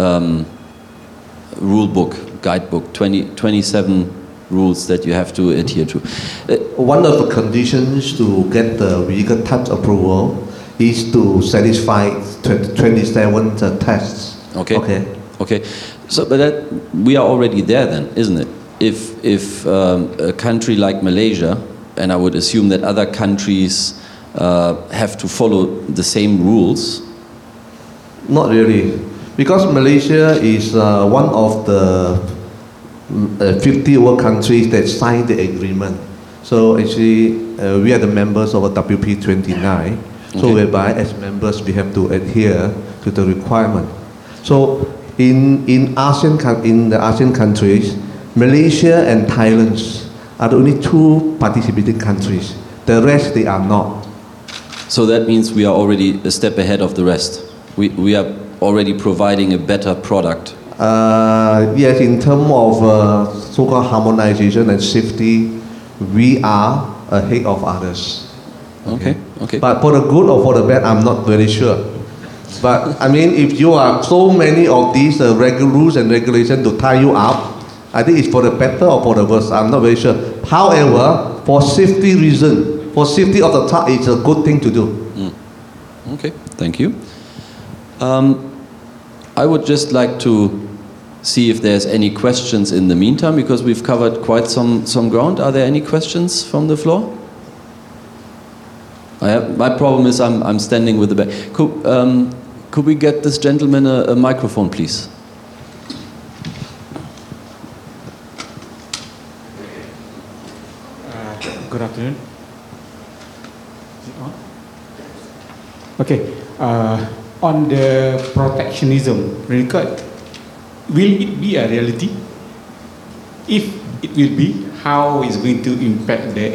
rule book, guidebook, 27 rules that you have to adhere to. One of the conditions to get the vehicle type approval is to satisfy 27 tests. Okay. So, but we are already there then, isn't it? If a country like Malaysia, and I would assume that other countries have to follow the same rules. Not really, because Malaysia is one of the 50 world countries that signed the agreement. So actually, we are the members of WP 29. So whereby as members we have to adhere to the requirement. So in the ASEAN countries, Malaysia and Thailand are the only two participating countries. The rest they are not. So that means we are already a step ahead of the rest. We are already providing a better product. Yes, in terms of so-called harmonization and safety, we are ahead of others. Okay. But for the good or for the bad, I'm not very sure. But I mean, if you are so many of these rules and regulations to tie you up, I think it's for the better or for the worse. I'm not very sure. However, for safety reason, for safety of the truck, it's a good thing to do. Okay, thank you. I would just like to see if there's any questions in the meantime, because we've covered quite some ground. Are there any questions from the floor? My problem is I'm standing with the back. Could we get this gentleman a microphone, please? Good afternoon. Is it on? Okay. On the protectionism, will it be a reality? If it will be, how is it going to impact the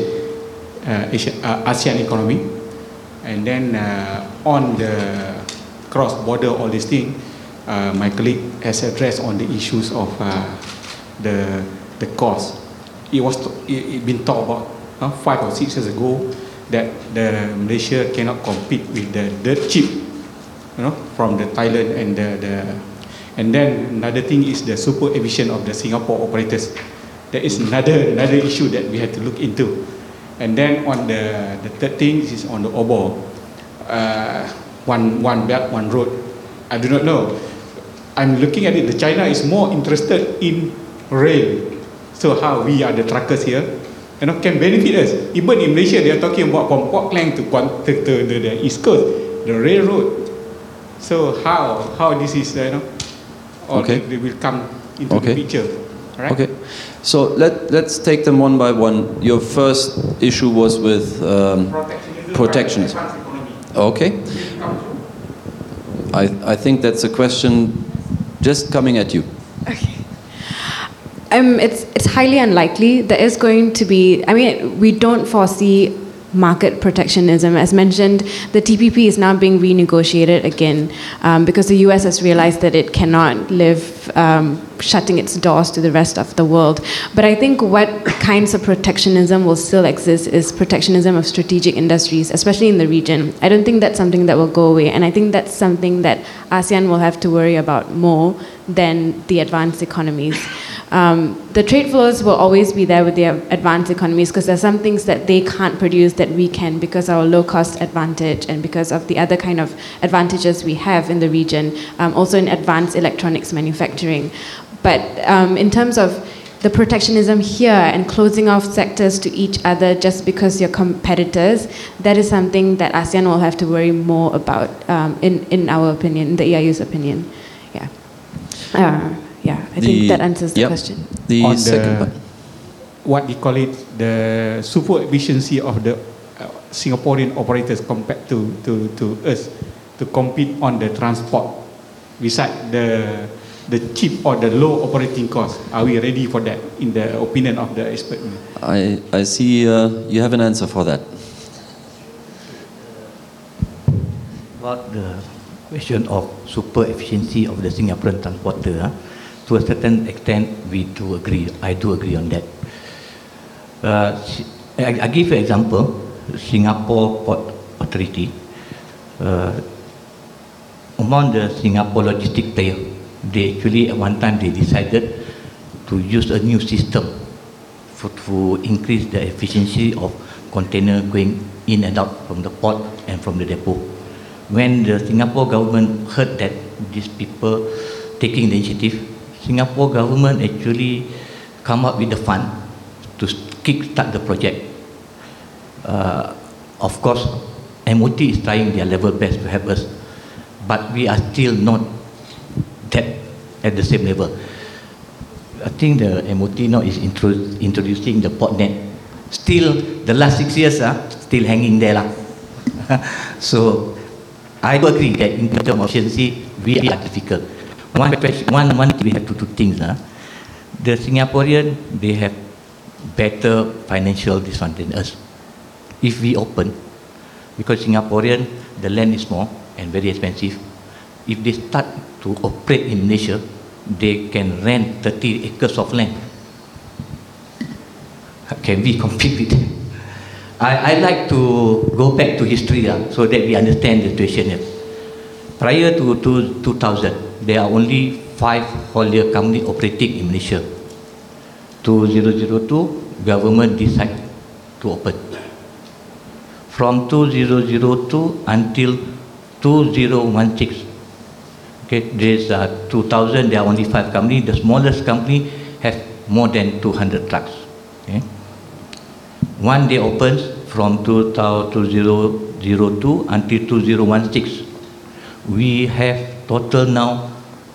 ASEAN economy? And then on the cross-border, all these things, my colleague has addressed on the issues of the cost. It been talked about 5 or 6 years ago that the Malaysia cannot compete with the dirt cheap, from the Thailand and then another thing is the super efficient of the Singapore operators. That is another issue that we have to look into. And then on the third thing is on the OBOR, one belt, one road. I do not know. I'm looking at it. The China is more interested in rail. So how we are the truckers here, can benefit us. Even in Malaysia, they are talking about from Port Klang to the East Coast, the railroad. So how this is, Okay. They will come into the picture. Right? Okay. So let's take them one by one. Your first issue was with protectionism. Okay. I think that's a question just coming at you. Okay. It's highly unlikely. There is going to be, we don't foresee market protectionism. As mentioned, the TPP is now being renegotiated again because the US has realized that it cannot live shutting its doors to the rest of the world. But I think what kinds of protectionism will still exist is protectionism of strategic industries, especially in the region. I don't think that's something that will go away, and I think that's something that ASEAN will have to worry about more than the advanced economies. The trade flows will always be there with the advanced economies because there's some things that they can't produce that we can because of our low-cost advantage and because of the other kind of advantages we have in the region, also in advanced electronics manufacturing. But in terms of the protectionism here and closing off sectors to each other just because you're competitors, that is something that ASEAN will have to worry more about, in our opinion, the EIU's opinion. I think that answers the question. The on second part. What we call it, the super efficiency of the Singaporean operators compared to us to compete on the transport. Beside the cheap or the low operating cost, are we ready for that in the opinion of the expert? I see you have an answer for that. About the question of super efficiency of the Singaporean transporter, to a certain extent, we do agree. I do agree on that. I give an example. Singapore Port Authority, among the Singapore logistic player, they actually at one time they decided to use a new system to increase the efficiency of container going in and out from the port and from the depot. When the Singapore government heard that these people taking the initiative, Singapore government actually come up with the fund to kickstart the project. Of course, MOT is trying their level best to help us, but we are still not that at the same level. I think the MOT now is introducing the PortNet. Still, the last 6 years still hanging there lah. So I do agree that in terms of efficiency, we are difficult. One we have to do things. The Singaporean, they have better financial disadvantage than us. If we open, because Singaporean, the land is small and very expensive. If they start to operate in Malaysia, they can rent 30 acres of land. Can we compete with them? I like to go back to history so that we understand the situation here. Prior to 2000, there are only 5 haulier companies operating in Malaysia. 2002, government decided to open. From 2002 until 2016, okay, there's 2000, there are only 5 companies. The smallest company has more than 200 trucks. Okay. One day opens from 2002 until 2016. We have total now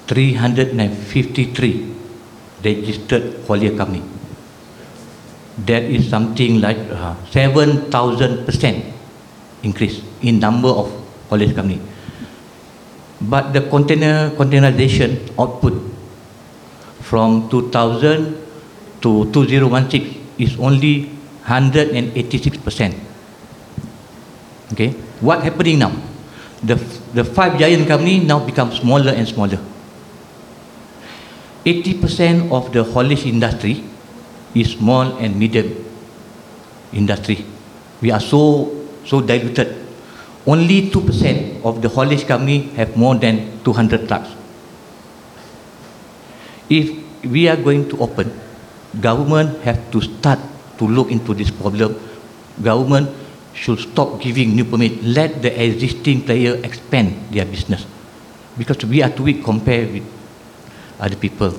353 registered haulier company. That is something like 7,000% increase in number of haulier company. But the containerization output from 2000 to 2016 is only 186%. Okay, what happening now? The 5 giant company now become smaller and smaller. 80% of the haulage industry is small and medium industry. We are so diluted. Only 2% of the haulage company have more than 200 trucks. If we are going to open, government have to start to look into this problem. Government should stop giving new permit. Let the existing player expand their business, because we are too weak compared with other people.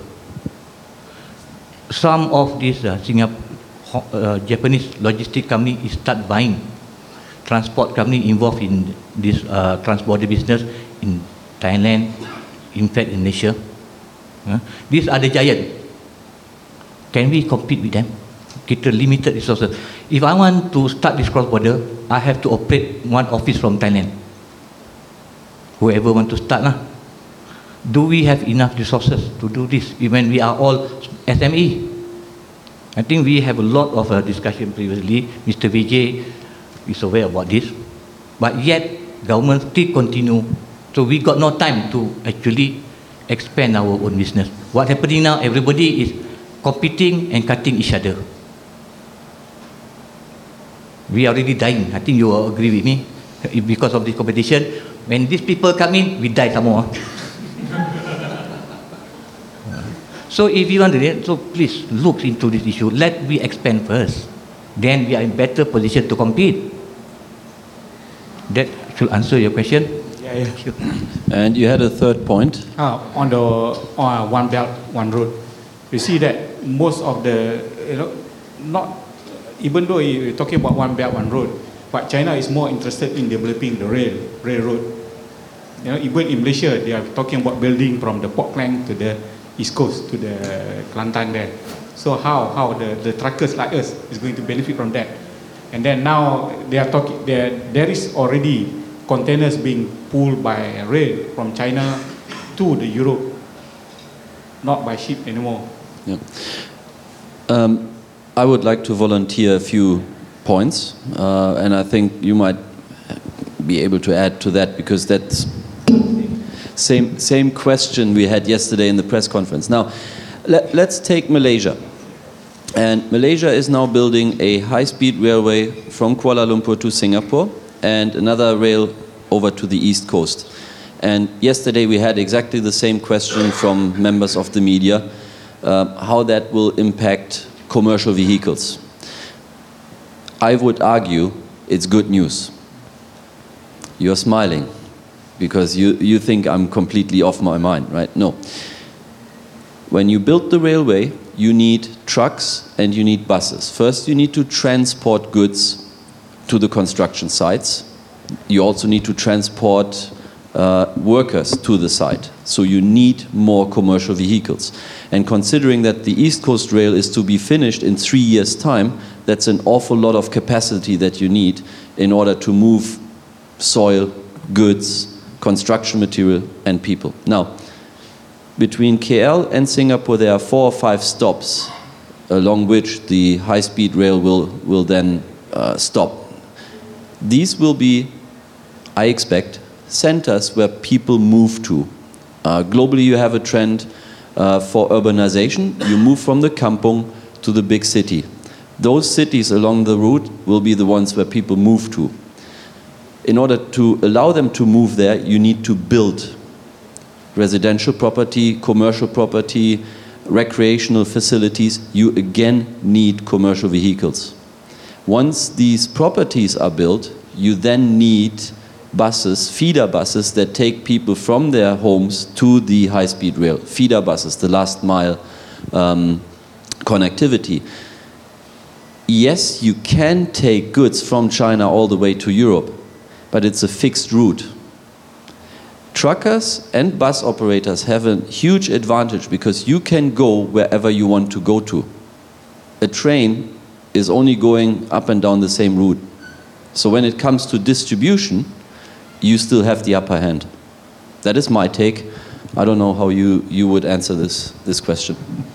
Some of these Japanese logistic company start buying transport company involved in this transborder business in Thailand, in fact in Malaysia. These are the giant. Can we compete with them? Kita limited resources. If I want to start this cross-border, I have to operate one office from Thailand. Whoever want to start lah. Do we have enough resources to do this when we are all SME? I think we have a lot of discussion previously. Mr. Vijay is aware about this, but yet government still continue. So we got no time to actually expand our own business. What happening now? Everybody is competing and cutting each other. We are already dying. I think you will agree with me. Because of this competition, when these people come in, we die some more. So if you want to, so please look into this issue. Let me expand first. Then we are in better position to compete. That should answer your question. Yeah. Sure. And you had a third point. On the One Belt, One Road, you see that most of the, not, even though you're talking about One Belt, One Road, but China is more interested in developing the railroad. Even in Malaysia, they are talking about building from the Port Klang to the East Coast, to the Kelantan there. So how the truckers like us is going to benefit from that? And then now they are talking, there is already containers being pulled by rail from China to the Europe, not by ship anymore. Yeah. I would like to volunteer a few points, and I think you might be able to add to that, because that's same question we had yesterday in the press conference. Now, let's take Malaysia. And Malaysia is now building a high-speed railway from Kuala Lumpur to Singapore and another rail over to the East Coast. And yesterday we had exactly the same question from members of the media, how that will impact commercial vehicles. I would argue it's good news. You're smiling because you think I'm completely off my mind, right? No. When you build the railway, you need trucks and you need buses. First, you need to transport goods to the construction sites. You also need to transport workers to the site. So you need more commercial vehicles. And considering that the East Coast Rail is to be finished in 3 years' time, that's an awful lot of capacity that you need in order to move soil, goods, construction material, and people. Now, between KL and Singapore, there are 4 or 5 stops along which the high-speed rail will then stop. These will be, I expect, centers where people move to. Globally, you have a trend for urbanization. You move from the kampong to the big city. Those cities along the route will be the ones where people move to. in order to allow them to move there, you need to build residential property, commercial property, recreational facilities. You again need commercial vehicles. Once these properties are built, you then need buses, feeder buses that take people from their homes to the high-speed rail. Feeder buses, the last mile connectivity. Yes, you can take goods from China all the way to Europe, but it's a fixed route. Truckers and bus operators have a huge advantage because you can go wherever you want to go to. A train is only going up and down the same route. So when it comes to distribution, you still have the upper hand. That is my take. I don't know how you would answer this question.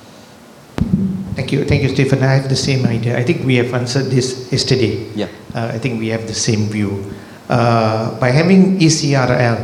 Thank you, Stephen. I have the same idea. I think we have answered this yesterday. Yeah. I think we have the same view. By having ECRL,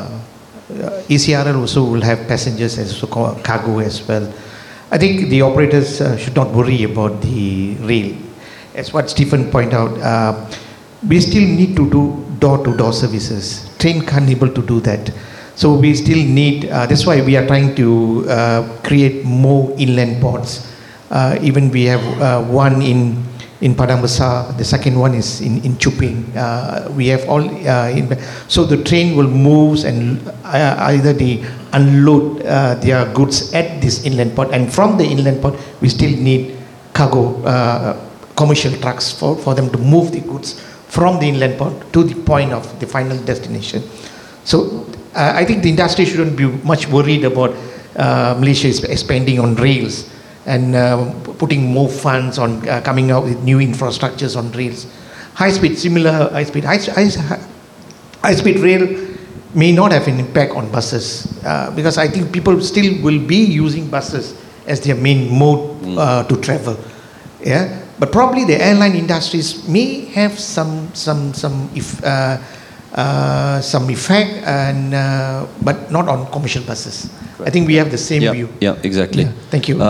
ECRL also will have passengers as so-called cargo as well. I think the operators should not worry about the rail. As what Stephen pointed out, we still need to do door-to-door services. Train can't able to do that. So we still need, that's why we are trying to create more inland ports. Even we have one in Padang Besar, the second one is in Chuping. We have all, so the train will move and either they unload their goods at this inland port, and from the inland port we still need cargo, commercial trucks for them to move the goods from the inland port to the point of the final destination. So I think the industry shouldn't be much worried about Malaysia is expanding on rails and putting more funds on coming out with new infrastructures on rails. High-speed, similar high-speed. High-speed rail may not have an impact on buses because I think people still will be using buses as their main mode to travel. Yeah, but probably the airline industries may have some effect, and but not on commercial buses. Correct. I think we have the same view. Yeah, exactly. Yeah, thank you.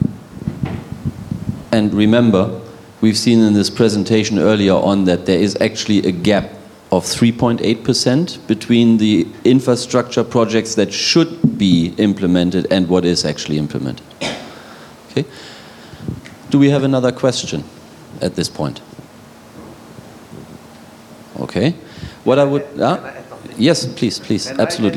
And remember, we've seen in this presentation earlier on that there is actually a gap of 3.8% between the infrastructure projects that should be implemented and what is actually implemented. Okay. Do we have another question at this point? Okay. What I would... yes, please, absolutely.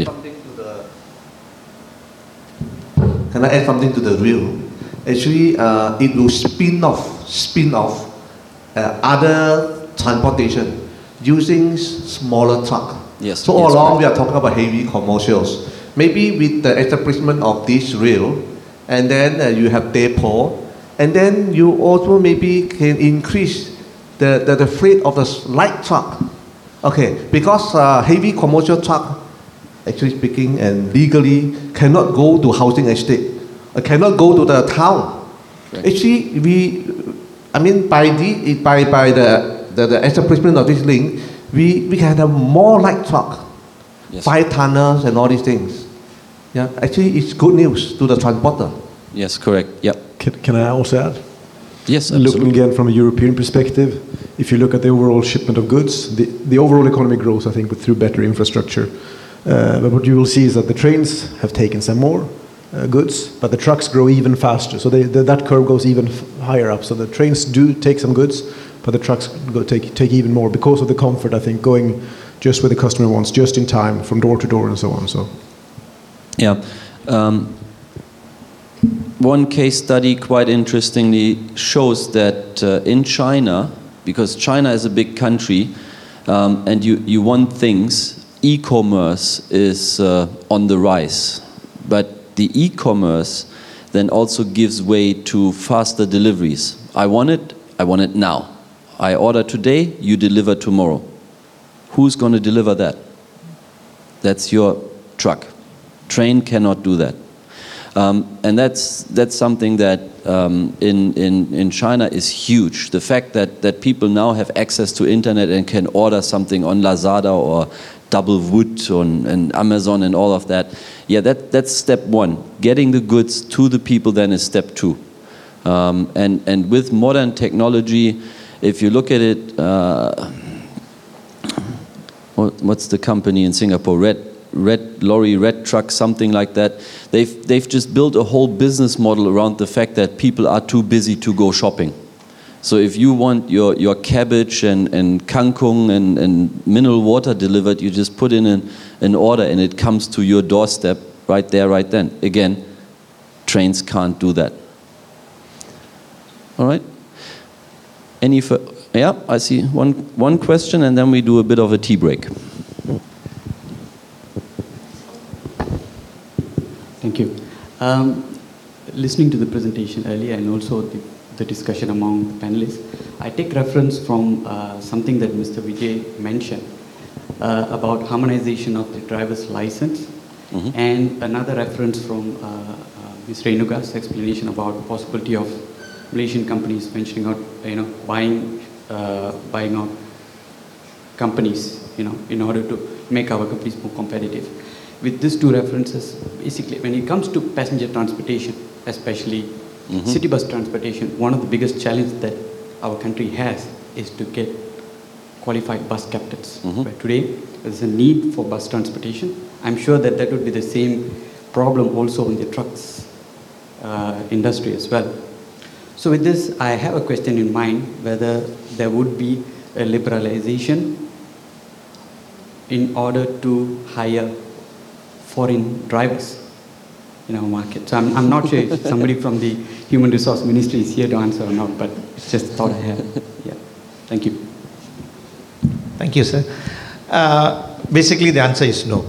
Can I add something to the rail? Actually, it will spin off other transportation using smaller truck. Yes. So all along we are talking about heavy commercials. Maybe with the establishment of this rail, and then you have depot, and then you also maybe can increase the freight of the light truck. Okay, because heavy commercial truck, actually speaking and legally, cannot go to housing estate, cannot go to the town. Right. Actually, by the establishment of this link, we can have more light truck, yes. 5 tonners and all these things. Yeah, actually, it's good news to the transporter. Yes, correct. Yeah. Can I also add? Yes, and looking again from a European perspective, if you look at the overall shipment of goods, the overall economy grows, I think, through better infrastructure. But what you will see is that the trains have taken some more goods, but the trucks grow even faster. So that curve goes even higher up. So the trains do take some goods, but the trucks take even more because of the comfort, I think, going just where the customer wants, just in time, from door to door and so on. So, yeah. One case study, quite interestingly, shows that in China, because China is a big country, and you want things, e-commerce is on the rise. But the e-commerce then also gives way to faster deliveries. I want it now. I order today, you deliver tomorrow. Who's going to deliver that? That's your truck. Train cannot do that. And that's something that in China is huge. The fact that people now have access to internet and can order something on Lazada or Double Wood and Amazon and all of that. Yeah, that's step one. Getting the goods to the people then is step two. And with modern technology, if you look at it, what's the company in Singapore? Red lorry, red truck, something like that. They've just built a whole business model around the fact that people are too busy to go shopping. So if you want your cabbage and kangkung and mineral water delivered, you just put in an order and it comes to your doorstep right there, right then. Again, trains can't do that. All right? Yeah, I see one question and then we do a bit of a tea break. Thank you. Listening to the presentation earlier and also the discussion among the panelists, I take reference from something that Mr. Vijay mentioned about harmonization of the driver's license, and another reference from Ms. Renuka's explanation about the possibility of Malaysian companies venturing out, buying out companies, in order to make our companies more competitive. With these two references, basically, when it comes to passenger transportation, especially city bus transportation, one of the biggest challenges that our country has is to get qualified bus captains. But today, there's a need for bus transportation. I'm sure that would be the same problem also in the trucks industry as well. So with this, I have a question in mind, whether there would be a liberalization in order to hire foreign drivers in our market. So I'm not sure if somebody from the Human Resource Ministry is here to answer or not, but it's just a thought I had. Yeah. Thank you. Thank you, sir. Basically, the answer is no.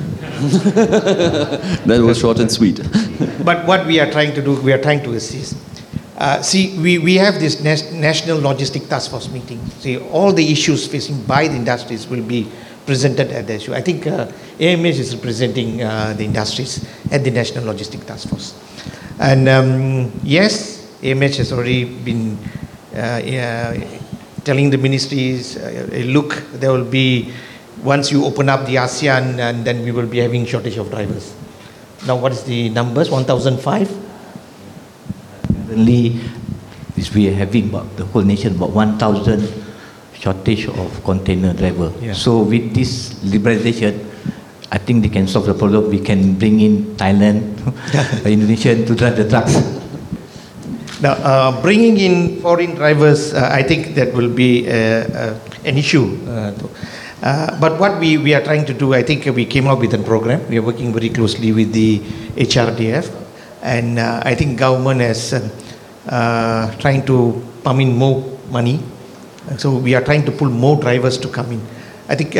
That was short and sweet. But what we are trying to do, we are trying to assist. See, we have this National Logistic Task Force meeting. See, all the issues facing by the industries will be presented at the issue. I think AMH is representing the industries at the National Logistic Task Force. And yes, AMH has already been telling the ministries, look, there will be, once you open up the ASEAN, and then we will be having shortage of drivers. Now, what is the numbers? 1,005? Currently, we are having about the whole nation about 1,000 shortage of container driver. Yeah. So with this liberalization, I think they can solve the problem. We can bring in Thailand, Indonesia to drive the trucks. Now, bringing in foreign drivers, I think that will be an issue. But what we are trying to do, I think we came up with a program. We are working very closely with the HRDF, and I think government is trying to pump in more money. So we are trying to pull more drivers to come in. I think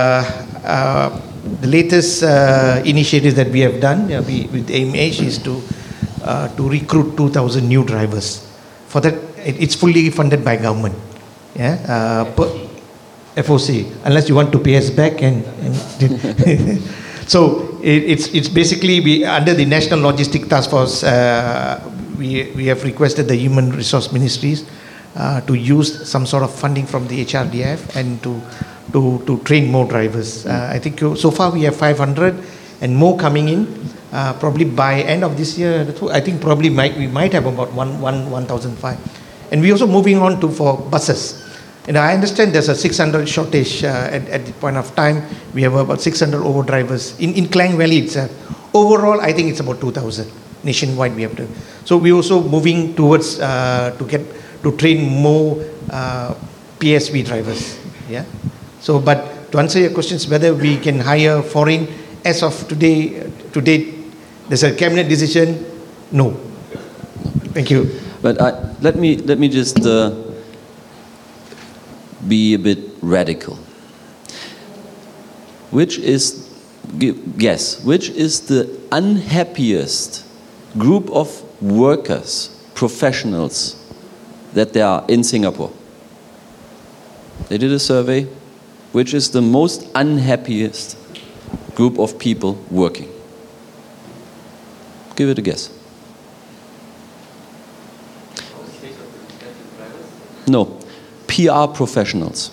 the latest initiatives that we have done with AMH is to recruit 2,000 new drivers. For that, it's fully funded by government. Yeah, FOC, unless you want to pay us back. So it's basically under the National Logistic Task Force. We have requested the Human Resource Ministries to use some sort of funding from the HRDF and to train more drivers. I think so far we have 500 and more coming in. Probably by end of this year, I think probably we might have about 1,005. And we're also moving on for buses. And I understand there's a 600 shortage at the point of time. We have about 600 over drivers in Klang Valley itself. Overall, I think it's about 2,000 nationwide. We have to. So we're also moving towards to train more PSV drivers. Yeah. So, but to answer your questions, whether we can hire foreign, as of today, there's a cabinet decision. No. Thank you. But let me just be a bit radical. Which is the unhappiest group of workers, professionals that there are in Singapore? They did a survey. Which is the most unhappiest group of people working? Give it a guess. No, PR professionals.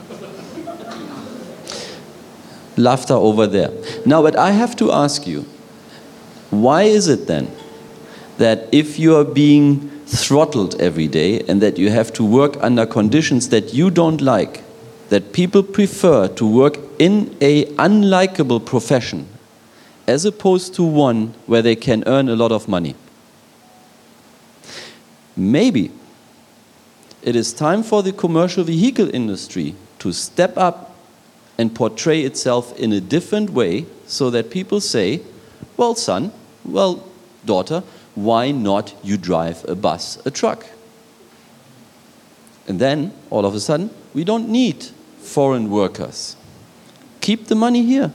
Laughter over there. Now, but I have to ask you, why is it then that if you are being throttled every day and that you have to work under conditions that you don't like, that people prefer to work in a unlikable profession as opposed to one where they can earn a lot of money. Maybe it is time for the commercial vehicle industry to step up and portray itself in a different way so that people say, well, son, well, daughter, why not you drive a bus, a truck? And then, all of a sudden, we don't need foreign workers. Keep the money here.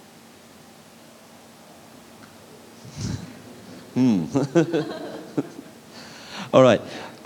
All right.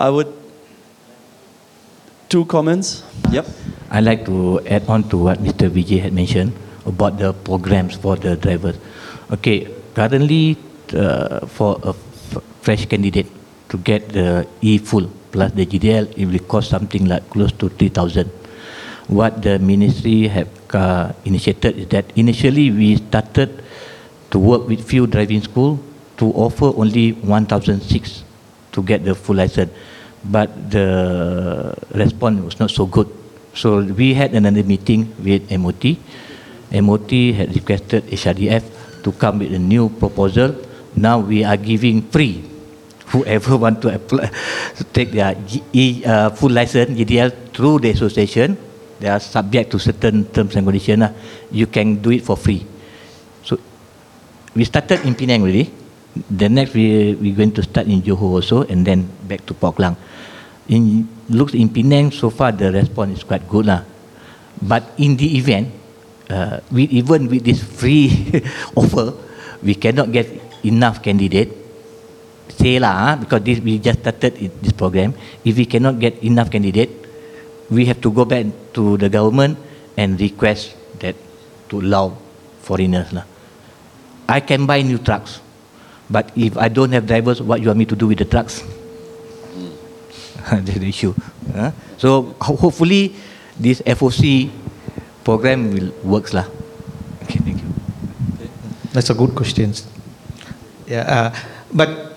Two comments. Yep. I'd like to add on to what Mr. Vijay had mentioned about the programs for the drivers. Okay, currently for a fresh candidate to get the E-Full plus the GDL, it will cost something like close to 3,000. What the ministry have initiated is that initially we started to work with few driving school to offer only 1,006 to get the full license. But the response was not so good. So we had another meeting with MOT. MOT had requested HRDF to come with a new proposal. Now we are giving free. Whoever want to apply, to take their full license, GDL, through the association, they are subject to certain terms and conditions. You can do it for free. So we started in Penang already. The next we're going to start in Johor also, and then back to Port Klang. Looks in Penang, so far the response is quite good. But in the event, even with this free offer, we cannot get enough candidate. Say lah, because we just started this program. If we cannot get enough candidate, we have to go back to the government and request that to allow foreigners lah. I can buy new trucks, but if I don't have drivers, what you want me to do with the trucks? That's the issue. So hopefully this FOC program will works lah. Okay, thank you. That's a good question. Yeah, but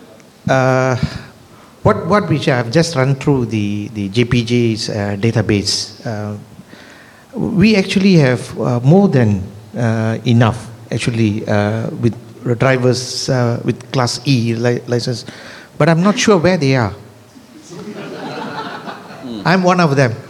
what which I have just run through the JPJ's database, we actually have more than enough actually with drivers with Class E license, but I'm not sure where they are. I'm one of them.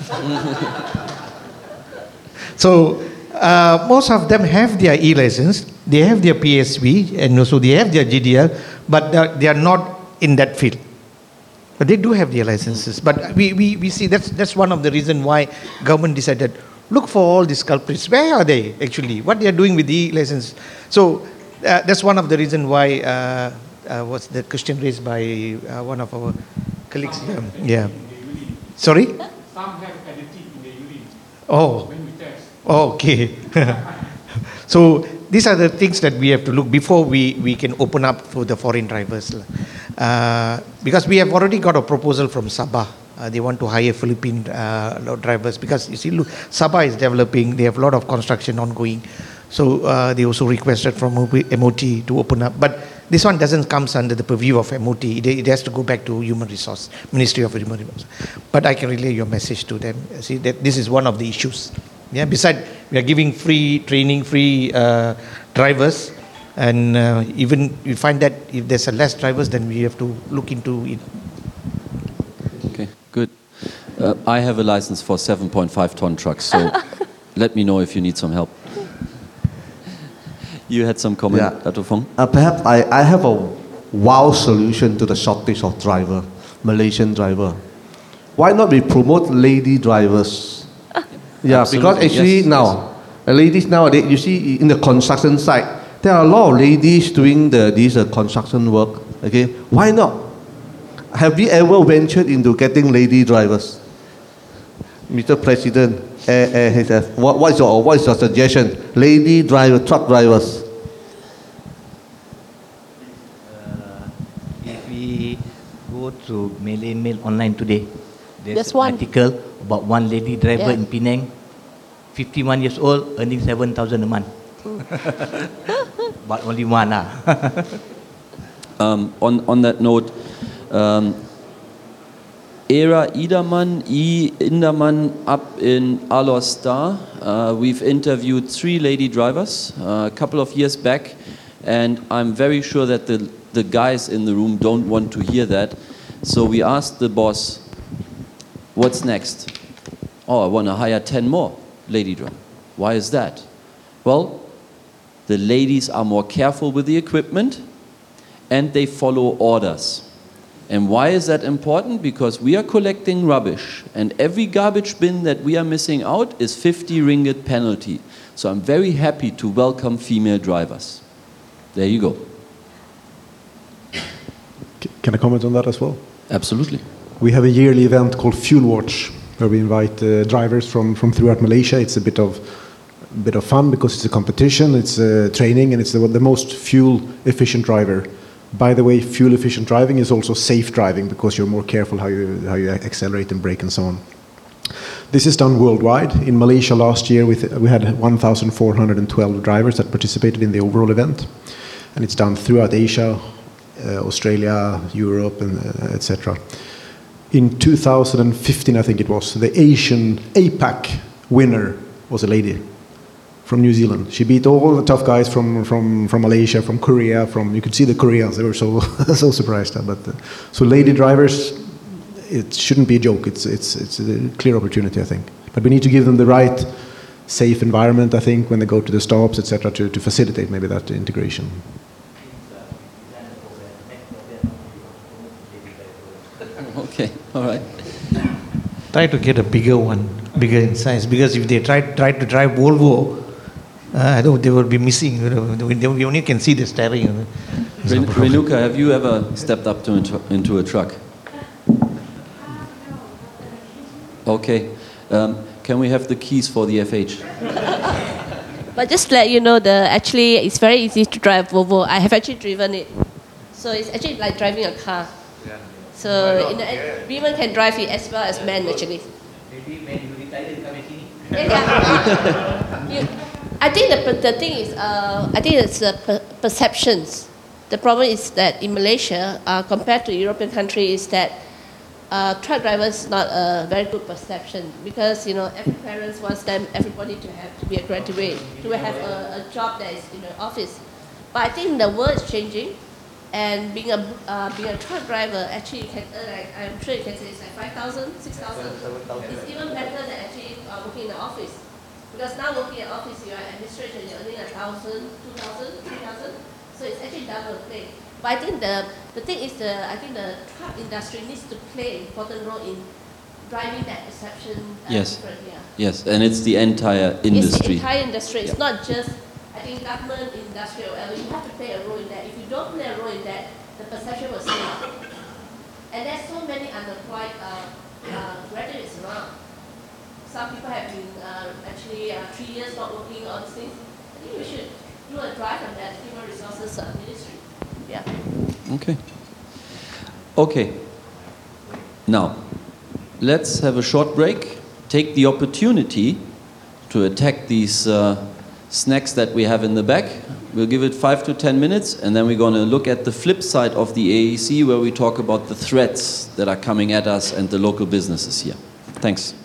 So most of them have their E-license, they have their PSV, and also they have their GDL, but they are not in that field. But they do have their licenses. But we see that's one of the reasons why government decided, look for all these culprits. Where are they actually? What they are doing with the E-license? So that's one of the reasons why was the question raised by one of our colleagues. Yeah. Sorry? Some have additive in the urine. Oh. When we test. Okay. So these are the things that we have to look before we can open up for the foreign drivers. Because we have already got a proposal from Sabah. They want to hire Philippine drivers because you see, look, Sabah is developing. They have a lot of construction ongoing. So they also requested from MOT to open up. But this one doesn't come under the purview of MOT. It has to go back to Human Resource, Ministry of Human Resource. But I can relay your message to them. See, that this is one of the issues. Yeah. Besides, we are giving free training, free drivers, and even we find that if there's less drivers, then we have to look into it. Okay, good. I have a license for 7.5 ton trucks, so let me know if you need some help. You had some comment, Yeah. Dato' Fong? Perhaps I have a wow solution to the shortage of driver, Malaysian driver. Why not we promote lady drivers? Yeah, Absolutely, because actually yes, now, ladies nowadays, you see in the construction site, there are a lot of ladies doing this construction work. Okay, why not? Have we ever ventured into getting lady drivers? Mr. President, what is your suggestion? Lady driver, truck drivers. If we go to Malay Mail online today, there's There's an one. article about one lady driver Yeah. in Penang, 51 years old, earning 7,000 a month. But only one. On that note, Era Inderman up in Alostar. We've interviewed 3 lady drivers a couple of years back, and I'm very sure that the guys in the room don't want to hear that. So we asked the boss, what's next? Oh, I want to hire 10 more lady drivers. Why is that? Well, the ladies are more careful with the equipment and they follow orders. And why is that important? Because we are collecting rubbish, and every garbage bin that we are missing out is 50 ringgit penalty. So I'm very happy to welcome female drivers. There you go. Can I comment on that as well? Absolutely. We have a yearly event called Fuel Watch, where we invite drivers from throughout Malaysia. It's a bit of fun because it's a competition, it's training, and it's the most fuel efficient driver. By the way, fuel efficient driving is also safe driving because you're more careful how you accelerate and brake and so on. This is done worldwide. In Malaysia last year, we had 1,412 drivers that participated in the overall event, and it's done throughout Asia, Australia, Europe, and etc. In 2015, I think it was, the Asian APAC winner was a lady from New Zealand. She beat all the tough guys from Malaysia, from Korea, you could see the Koreans, they were so so surprised. But so lady drivers, it shouldn't be a joke. It's a clear opportunity, I think. But we need to give them the right safe environment, I think, when they go to the stops, etc., to facilitate maybe that integration. Okay, all right. Try to get a bigger one, bigger in size, because if they try to drive Volvo, I don't. They will be missing. We only can see the steering. Renuka, have you ever stepped up into a truck? Okay. Can we have the keys for the FH? But just to let you know, actually it's very easy to drive Volvo. I have actually driven it, so it's actually like driving a car. Yeah. So in the end, women can drive it as well as men actually. Maybe men you retire and come Yeah. I think the thing is, I think it's perceptions. The problem is that in Malaysia, compared to European countries, is that truck drivers not a very good perception, because every parent wants everybody to be a graduate, to have a job that is in the office. But I think the world is changing, and being a truck driver, actually you can earn, I'm sure you can say it's like 5,000, 6,000. It's even better than actually working in the office. Because now working at office, you are administration, you're earning 1,000, 2,000, 3,000. So it's actually double pay. But I think the thing is, I think the truck industry needs to play an important role in driving that perception. Yes. Yes, and it's the entire industry. It's the entire industry. It's not just, I think, government, industry, or whatever. You have to play a role in that. If you don't play a role in that, the perception will stay. And there's so many unemployed graduates around. Some people have been actually 3 years not working on these things. I think we should do a drive on that human resources ministry. Yeah. Okay. Okay. Now, let's have a short break. Take the opportunity to attack these snacks that we have in the back. We'll give it 5 to 10 minutes, and then we're going to look at the flip side of the AEC, where we talk about the threats that are coming at us and the local businesses here. Thanks.